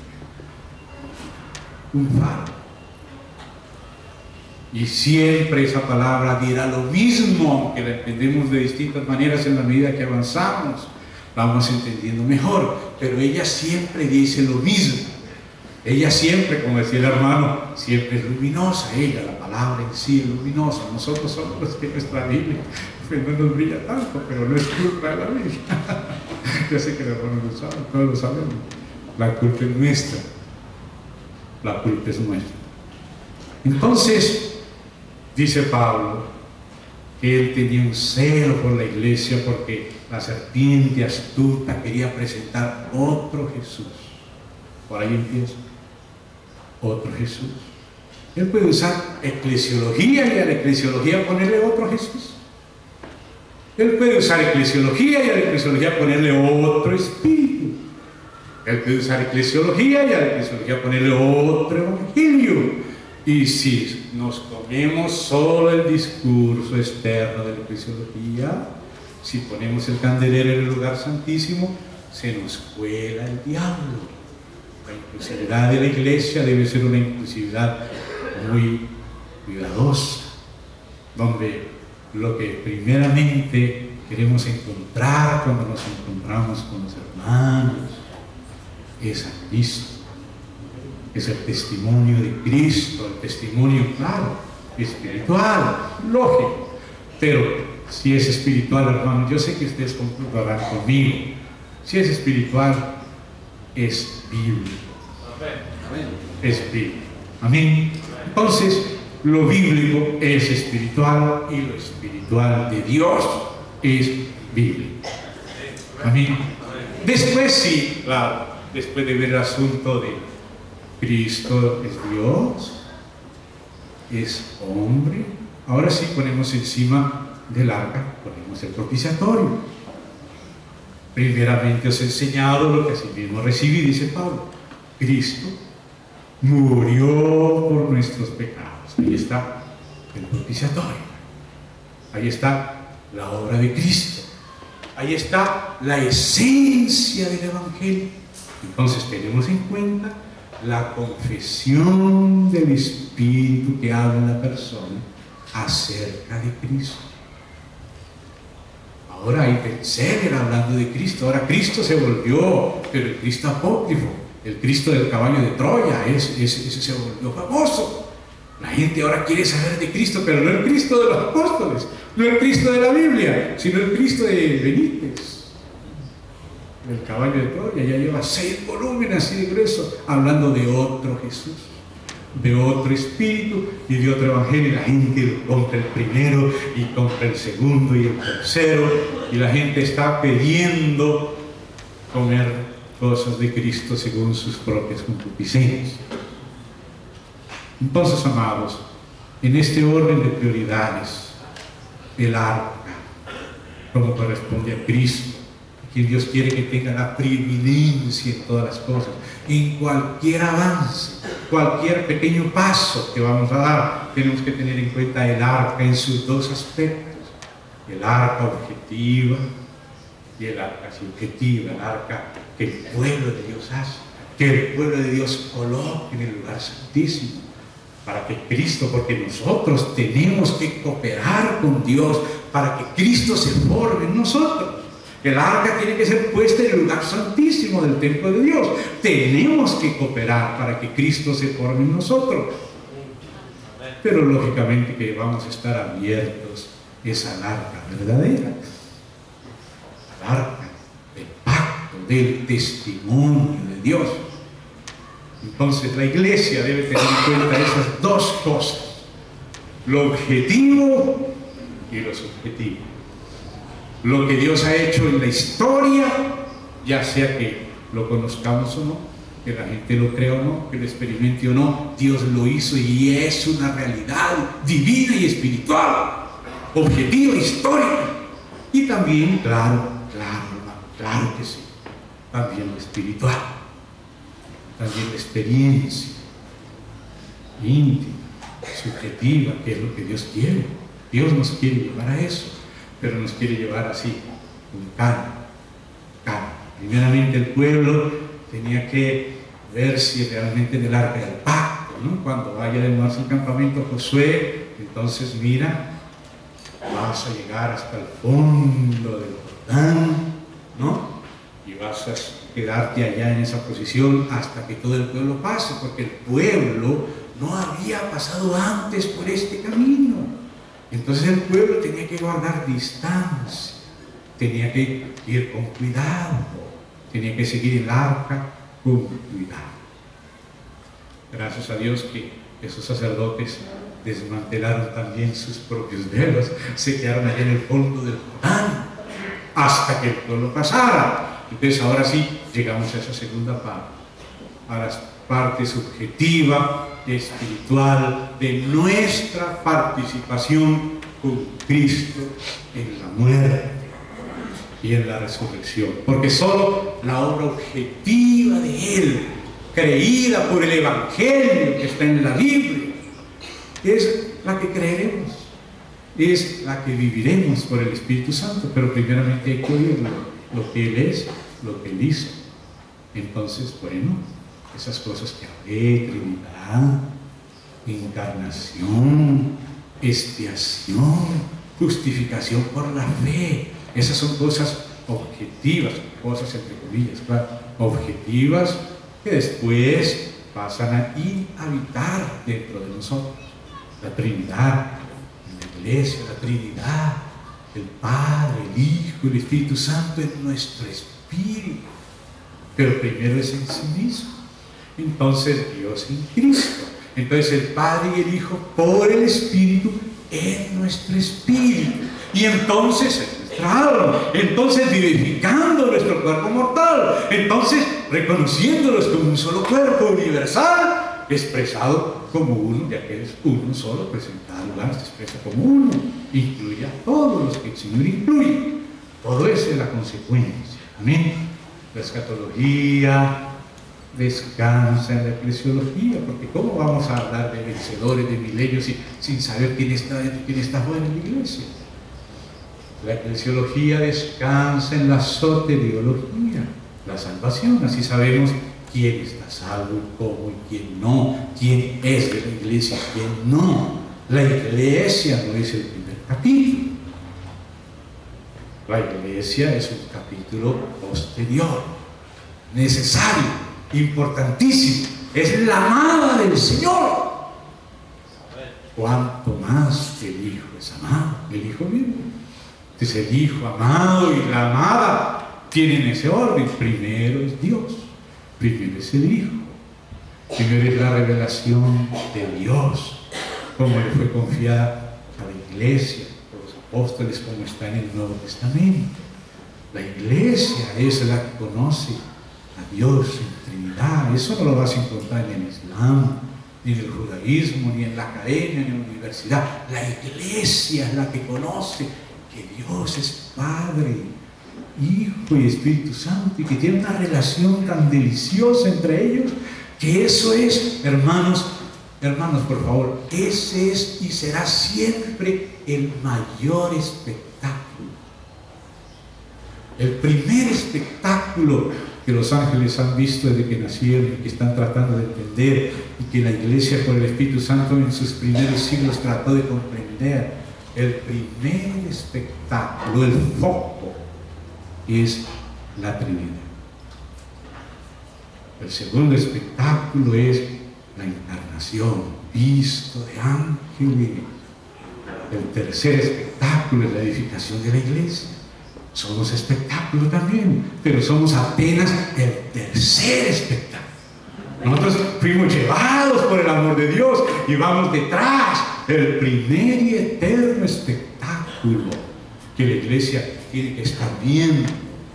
un faro. Y siempre esa palabra dirá lo mismo, aunque la entendemos de distintas maneras en la medida que avanzamos, la vamos entendiendo mejor, pero ella siempre dice lo mismo. Ella siempre, como decía el hermano, siempre es luminosa. Ella, la palabra en sí es luminosa. Nosotros somos los que nuestra Biblia no nos brilla tanto, pero no es culpa de la Biblia. Yo sé que el hermano lo sabe, todos lo sabemos. La culpa es nuestra. La culpa es nuestra. Entonces, dice Pablo que él tenía un celo por la iglesia porque la serpiente astuta quería presentar otro Jesús. Por ahí empieza. Otro Jesús. Él puede usar eclesiología y a la eclesiología ponerle otro Jesús. Él puede usar eclesiología y a la eclesiología ponerle otro espíritu. Él puede usar eclesiología y a la eclesiología ponerle otro evangelio. Y si nos comemos solo el discurso externo de la eclesiología, si ponemos el candelero en el lugar santísimo, se nos cuela el diablo. La inclusividad de la iglesia debe ser una inclusividad muy cuidadosa, donde lo que primeramente queremos encontrar cuando nos encontramos con los hermanos es a Cristo. Es el testimonio de Cristo, el testimonio, claro, espiritual, lógico. Pero si es espiritual, hermano, yo sé que ustedes concordarán conmigo. Si es espiritual, es bíblico. Es bíblico. Amén. Entonces, lo bíblico es espiritual y lo espiritual de Dios es bíblico. Amén. Después sí, claro, después de ver el asunto de Cristo es Dios, es hombre, ahora sí ponemos encima del arca, ponemos el propiciatorio. Primeramente os he enseñado lo que así mismo recibí, dice Pablo. Cristo murió por nuestros pecados. Ahí está el propiciatorio. Ahí está la obra de Cristo. Ahí está la esencia del Evangelio. Entonces tenemos en cuenta la confesión del Espíritu que habla en la persona acerca de Cristo. Ahora hay bestseller hablando de Cristo. Ahora Cristo se volvió, pero el Cristo apócrifo, el Cristo del caballo de Troya, ese se volvió famoso. La gente ahora quiere saber de Cristo, pero no el Cristo de los apóstoles, no el Cristo de la Biblia, sino el Cristo de Benítez. El caballo de Troya ya lleva 6 volúmenes así de grueso, hablando de otro Jesús, de otro Espíritu y de otro Evangelio. Y la gente compra el primero y compra el segundo y el tercero, y la gente está pidiendo comer cosas de Cristo según sus propias concupiscencias. Entonces, amados, en este orden de prioridades, el arca, como corresponde a Cristo, que Dios quiere que tenga la preeminencia en todas las cosas, en cualquier avance, cualquier pequeño paso que vamos a dar, tenemos que tener en cuenta el arca en sus 2 aspectos: el arca objetiva y el arca subjetiva, el arca que el pueblo de Dios hace, que el pueblo de Dios coloque en el lugar santísimo, para que Cristo, porque nosotros tenemos que cooperar con Dios para que Cristo se forme en nosotros. El arca tiene que ser puesta en el lugar santísimo del templo de Dios. Tenemos que cooperar para que Cristo se forme en nosotros. Pero lógicamente que vamos a estar abiertos es al arca verdadera, al arca del pacto, del testimonio de Dios. Entonces la iglesia debe tener en cuenta esas 2 cosas: lo objetivo y lo subjetivo. Lo que Dios ha hecho en la historia, ya sea que lo conozcamos o no, que la gente lo crea o no, que lo experimente o no, Dios lo hizo y es una realidad divina y espiritual, objetiva, histórica. Y también, claro que sí, también lo espiritual, también la experiencia íntima, subjetiva, que es lo que Dios quiere. Dios nos quiere llevar a eso, pero nos quiere llevar así, con calma. Primeramente el pueblo tenía que ver si realmente en el arca del pacto, ¿no? Cuando vaya a demorarse el campamento Josué, entonces mira, vas a llegar hasta el fondo del Jordán, ¿no? Y vas a quedarte allá en esa posición hasta que todo el pueblo pase, porque el pueblo no había pasado antes por este camino. Entonces el pueblo tenía que guardar distancia, tenía que ir con cuidado, tenía que seguir el arca con cuidado. Gracias a Dios que esos sacerdotes desmantelaron también sus propios velos, se quedaron allá en el fondo del Jordán hasta que el pueblo pasara. Entonces ahora sí llegamos a esa segunda parte, a la parte subjetiva, espiritual, de nuestra participación con Cristo en la muerte y en la resurrección, porque solo la obra objetiva de Él, creída por el Evangelio que está en la Biblia, es la que creeremos, es la que viviremos por el Espíritu Santo. Pero primeramente hay que oírlo, lo que Él es, lo que Él hizo. Entonces, bueno, esas cosas que hablé: Trinidad, encarnación, expiación, justificación por la fe, esas son cosas objetivas, cosas entre comillas, claro, objetivas, que después pasan a habitar dentro de nosotros. La Trinidad, en la iglesia, la Trinidad, el Padre, el Hijo, el Espíritu Santo en nuestro espíritu, pero primero es en sí mismo. Entonces Dios en Cristo, Entonces el Padre y el Hijo, por el Espíritu, en nuestro espíritu. Y entonces en nuestra alma, entonces vivificando nuestro cuerpo mortal, entonces reconociéndolos como un solo cuerpo universal, expresado como uno, ya que es uno solo, pues en cada lugar se expresa como uno, incluye a todos los que el Señor incluye. Todo eso es la consecuencia. Amén. La escatología descansa en la eclesiología, porque ¿cómo vamos a hablar de vencedores de milenios sin saber quién está dentro y quién está fuera en la iglesia? La eclesiología descansa en la soteriología, la salvación. Así sabemos quién está salvo, cómo y quién no, quién es de la iglesia y quién no. La iglesia no es el primer capítulo. La iglesia es un capítulo posterior, necesario, importantísimo. Es la amada del Señor. Cuanto más el Hijo es amado, el Hijo mismo. Entonces el Hijo amado y la amada tienen ese orden. Primero es Dios, primero es el Hijo, primero es la revelación de Dios, como le fue confiada a la iglesia, a los apóstoles, como está en el Nuevo Testamento. La iglesia es la que conoce a Dios en Trinidad. Eso no lo vas a encontrar ni en el Islam, ni en el judaísmo, ni en la academia, ni en la universidad. La iglesia es la que conoce que Dios es Padre, Hijo y Espíritu Santo, y que tiene una relación tan deliciosa entre ellos, que eso es, hermanos, por favor, ese es y será siempre el mayor espectáculo. El primer espectáculo que los ángeles han visto desde que nacieron y que están tratando de entender, y que la iglesia por el Espíritu Santo en sus primeros siglos trató de comprender. El primer espectáculo, el foco, es la Trinidad. El segundo espectáculo es la encarnación, visto de ángeles. El tercer espectáculo es la edificación de la iglesia. Somos espectáculo también, pero somos apenas el tercer espectáculo. Nosotros fuimos llevados por el amor de Dios y vamos detrás. El primer y eterno espectáculo que la iglesia tiene que estar viendo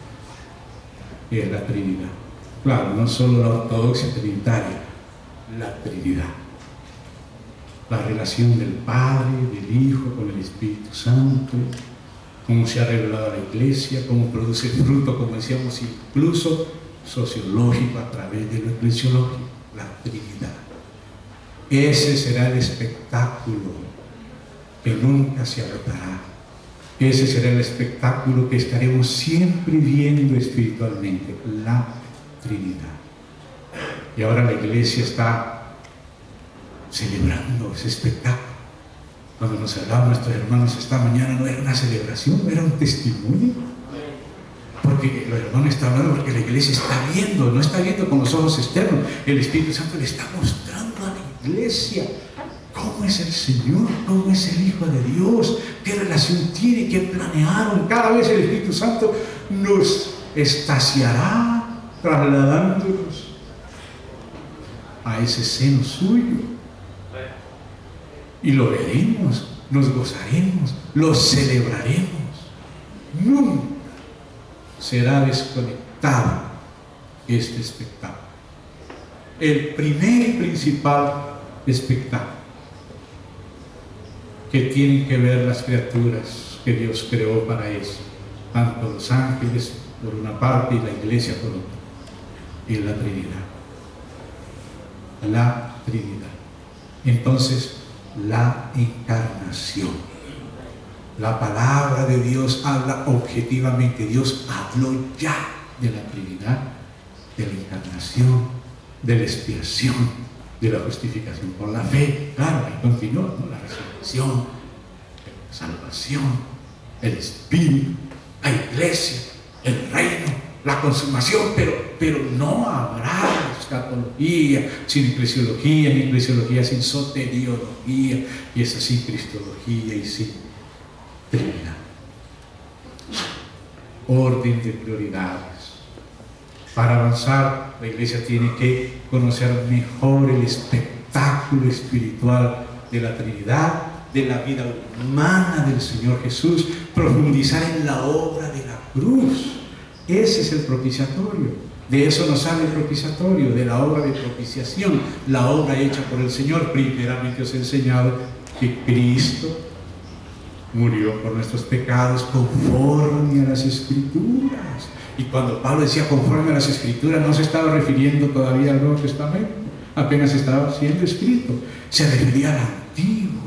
es la Trinidad. Claro, no solo la ortodoxia trinitaria, la Trinidad. La relación del Padre, del Hijo con el Espíritu Santo, cómo se ha revelado a la iglesia, cómo produce fruto, como decíamos, incluso sociológico a través de lo eclesiológico, la Trinidad. Ese será el espectáculo que nunca se agotará. Ese será el espectáculo que estaremos siempre viendo espiritualmente, la Trinidad. Y ahora la iglesia está celebrando ese espectáculo. Cuando nos hablaban nuestros hermanos esta mañana, no era una celebración, era un testimonio. Porque los hermanos están hablando porque la iglesia está viendo, no está viendo con los ojos externos. El Espíritu Santo le está mostrando a la iglesia cómo es el Señor, cómo es el Hijo de Dios, qué relación tiene, qué planearon. Cada vez el Espíritu Santo nos extasiará trasladándonos a ese seno suyo. Y lo veremos, nos gozaremos, lo celebraremos. Nunca será desconectado este espectáculo. El primer y principal espectáculo que tienen que ver las criaturas que Dios creó para eso, tanto los ángeles por una parte y la iglesia por otra, y la Trinidad. La Trinidad. Entonces, la encarnación. La palabra de Dios habla objetivamente. Dios habló ya de la Trinidad, de la encarnación, de la expiación, de la justificación por la fe. Claro, ahí continuó, ¿no? La resurrección, la salvación, el Espíritu, la iglesia, el reino, la consumación, pero no habrá escatología sin eclesiología, ni eclesiología sin soteriología, y esa sin cristología y sin Trinidad. Orden de prioridades. Para avanzar, la iglesia tiene que conocer mejor el espectáculo espectáculo espiritual de la Trinidad, de la vida humana del Señor Jesús, profundizar en la obra de la cruz. Ese es el propiciatorio. De eso nos sale el propiciatorio, de la obra de propiciación, la obra hecha por el Señor. Primeramente os he enseñado que Cristo murió por nuestros pecados conforme a las Escrituras. Y cuando Pablo decía conforme a las Escrituras, no se estaba refiriendo todavía al Nuevo Testamento, apenas estaba siendo escrito, se refería al Antiguo.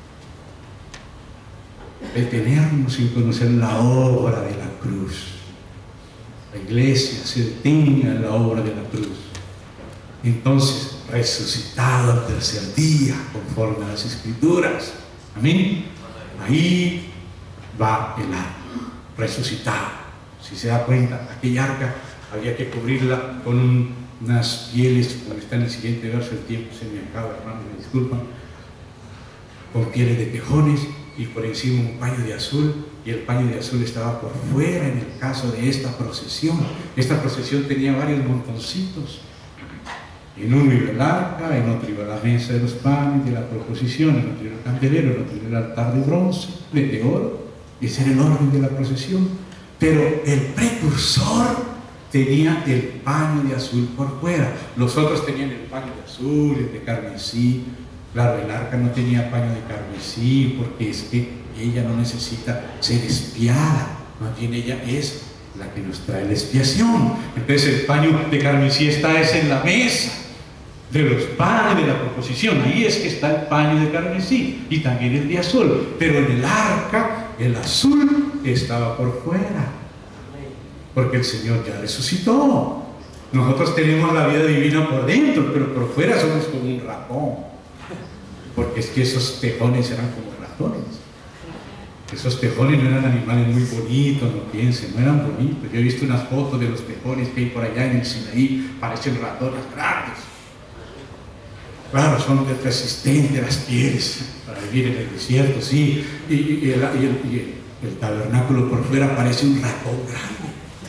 Detenernos en conocer la obra de la cruz. La iglesia se detenga en la obra de la cruz. Entonces, resucitado al tercer día, conforme a las Escrituras. Amén. Ahí va el arca, resucitado. Si se da cuenta, aquella arca había que cubrirla con unas pieles, como está en el siguiente verso, el tiempo se me acaba, hermano, me disculpan, con pieles de tejones y por encima un paño de azul, y el paño de azul estaba por fuera en el caso de esta procesión. Esta procesión tenía varios montoncitos. En uno iba el arca, en otro iba la mesa de los panes, de la proposición, en otro iba el candelero, en otro iba el altar de bronce, de oro. Ese era el orden de la procesión. Pero el precursor tenía el paño de azul por fuera. Los otros tenían el paño de azul, el de carmesí. Claro, el arca no tenía paño de carmesí porque es que ella no necesita ser espiada. Más bien ella es la que nos trae la expiación. Entonces el paño de carmesí está en la mesa de los panes de la proposición. Ahí es que está el paño de carmesí y también el de azul. Pero en el arca el azul estaba por fuera, porque el Señor ya resucitó. Nosotros tenemos la vida divina por dentro, pero por fuera somos como un ratón, porque es que esos tejones eran como ratones. Esos tejones no eran animales muy bonitos, no piensen, no eran bonitos. Yo he visto unas fotos de los tejones que hay por allá en el Sinaí, parecen ratones grandes. Claro, son resistentes las pieles para vivir en el desierto, sí. Y el tabernáculo por fuera parece un ratón grande.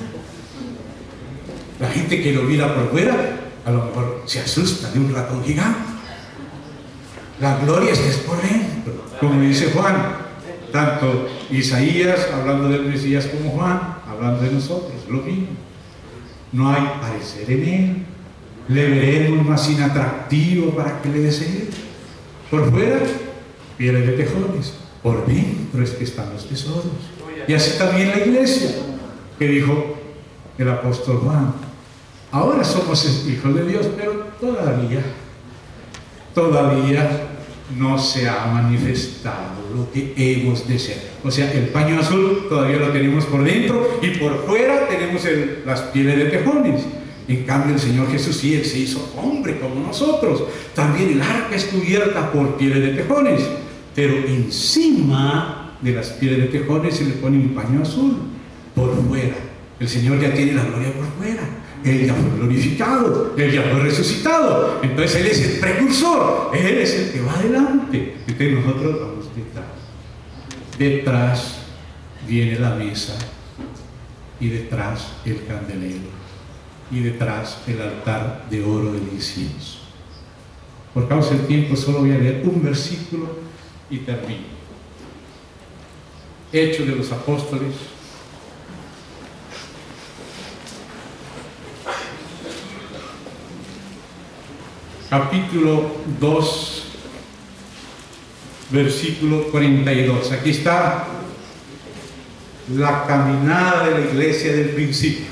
La gente que lo mira por fuera, a lo mejor se asusta de un ratón gigante. La gloria es por dentro, como dice Juan. Tanto Isaías, hablando del Mesías, como Juan, hablando de nosotros, lo mismo. No hay parecer en él. Le veremos más inatractivo para que le deseen. Por fuera, pieles de tejones. Por dentro es que están los tesoros. Y así también la iglesia, que dijo el apóstol Juan. Ahora somos hijos de Dios, pero todavía no se ha manifestado lo que hemos de ser. O sea, el paño azul todavía lo tenemos por dentro y por fuera tenemos las pieles de tejones. En cambio el Señor Jesús, sí, Él se hizo hombre como nosotros. También el arca es cubierta por pieles de tejones, pero encima de las pieles de tejones se le pone un paño azul por fuera. El Señor ya tiene la gloria por fuera. Él ya fue glorificado, Él ya fue resucitado. Entonces Él es el precursor, Él es el que va adelante. Entonces nosotros vamos detrás. Detrás viene la mesa y detrás el candelero y detrás el altar de oro del incienso. Por causa del tiempo solo voy a leer un versículo y termino. Hechos de los Apóstoles, capítulo 2, versículo 42. Aquí está la caminada de la iglesia del principio.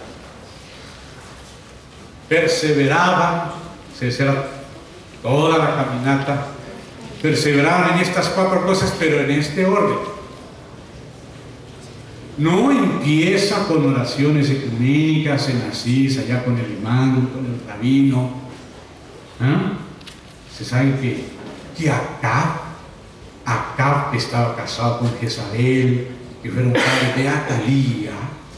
Perseveraban, esa era toda la caminata, perseveraban en estas 4 cosas, pero en este orden. No empieza con oraciones ecuménicas en Asís, allá con el imán, con el rabino. Se sabe que Acab estaba casado con Jezabel, que fueron padres de Atalía.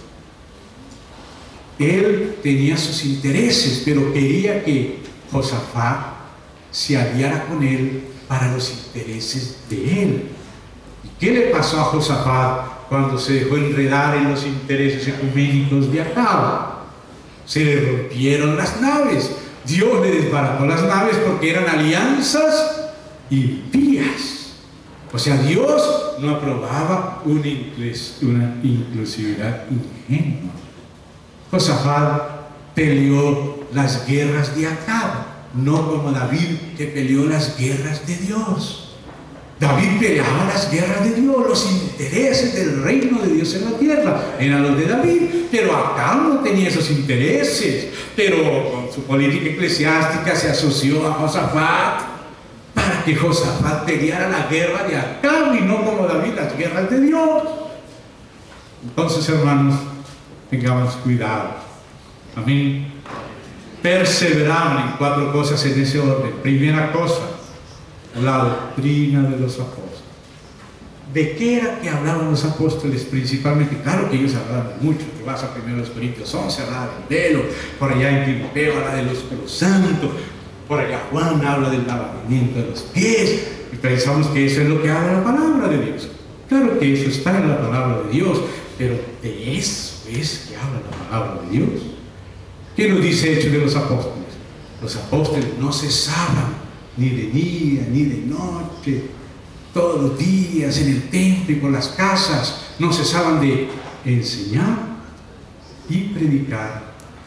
Él tenía sus intereses, pero quería que Josafat se aliara con él para los intereses de él. ¿Y qué le pasó a Josafat cuando se dejó enredar en los intereses ecuménicos de Acab? Se le rompieron las naves. Dios le desbarató las naves porque eran alianzas impías. O sea, Dios no aprobaba una inclusividad ingenua. Josafat peleó las guerras de Acab, no como David, que peleó las guerras de Dios. David peleaba las guerras de Dios, los intereses del reino de Dios en la tierra eran los de David, pero Acab no tenía esos intereses. Pero con su política eclesiástica se asoció a Josafat para que Josafat peleara la guerra de Acab y no como David las guerras de Dios. Entonces, hermanos, tengamos cuidado. Amén. Perseveraban en 4 cosas en ese orden. Primera cosa, la doctrina de los apóstoles. ¿De qué era que hablaban los apóstoles principalmente? Claro que ellos hablaban mucho, que vas a 1 Corintios 11, habla del velo, por allá en Timoteo habla del Espíritu Santo, por allá Juan habla del lavamiento de los pies, y pensamos que eso es lo que habla la palabra de Dios. Claro que eso está en la palabra de Dios, pero de eso es que habla la palabra de Dios. ¿Qué nos dice Hechos de los Apóstoles? Los apóstoles no cesaban ni de día ni de noche, todos los días en el templo y por las casas, no cesaban de enseñar y predicar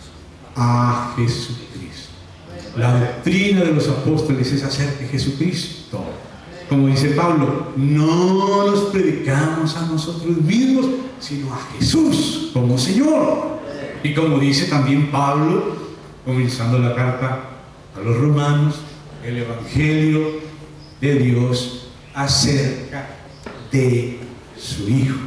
a Jesucristo. La doctrina de los apóstoles es acerca de Jesucristo. Como dice Pablo, no nos predicamos a nosotros mismos, sino a Jesús como Señor. Y como dice también Pablo, comenzando la carta a los romanos, el Evangelio de Dios acerca de su Hijo.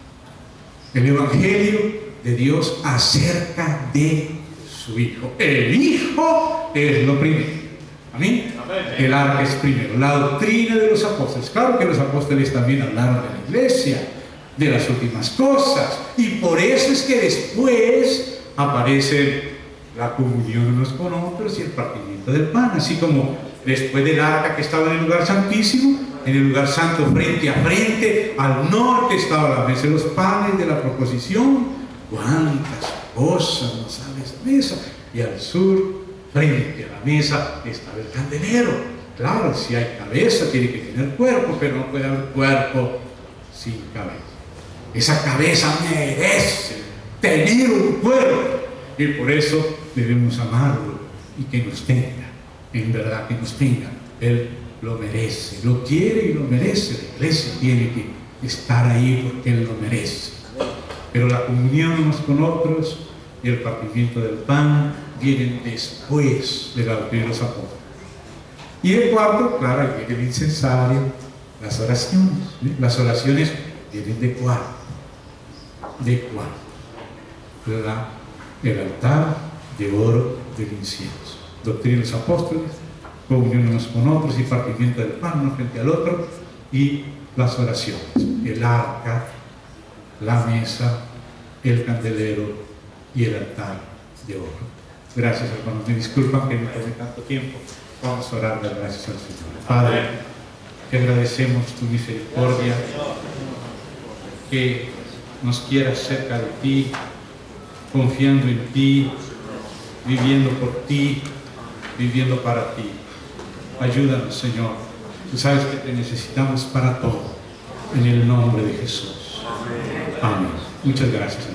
El Evangelio de Dios acerca de su Hijo. El Hijo es lo primero. Amén. El arca es primero. La doctrina de los apóstoles. Claro que los apóstoles también hablaron de la iglesia, de las últimas cosas, y por eso es que después aparece la comunión unos con otros y el partimiento del pan, así como después del arca que estaba en el lugar santísimo, en el lugar santo frente a frente, al norte estaba la mesa de los panes de la proposición, cuántas cosas nos sabe esa mesa, y al sur, frente a la mesa, estaba el candelero. Claro, si hay cabeza tiene que tener cuerpo, pero no puede haber cuerpo sin cabeza. Esa cabeza merece tener un cuerpo, y por eso debemos amarlo y que nos tenga, en verdad que nos tenga. Él lo merece, lo quiere y lo merece. La iglesia tiene que estar ahí porque Él lo merece. Pero la comunión unos con otros y el partimiento del pan vienen después de la doctrina de los apóstoles. Y el cuarto, claro, viene el incensario, las oraciones. Las oraciones vienen de cuarto. ¿De cuál? El altar de oro del incienso. Doctrina de los apóstoles, comunión unos con otros y partimiento del pan uno frente al otro, y las oraciones, el arca, la mesa, el candelero y el altar de oro. Gracias, hermanos. Me disculpan que me tome tanto tiempo. Vamos a orar, dar gracias al Señor. Padre, te agradecemos tu misericordia, que nos quieras cerca de ti, confiando en ti, viviendo por ti, viviendo para ti. Ayúdanos, Señor. Tú sabes que te necesitamos para todo. En el nombre de Jesús. Amén. Muchas gracias.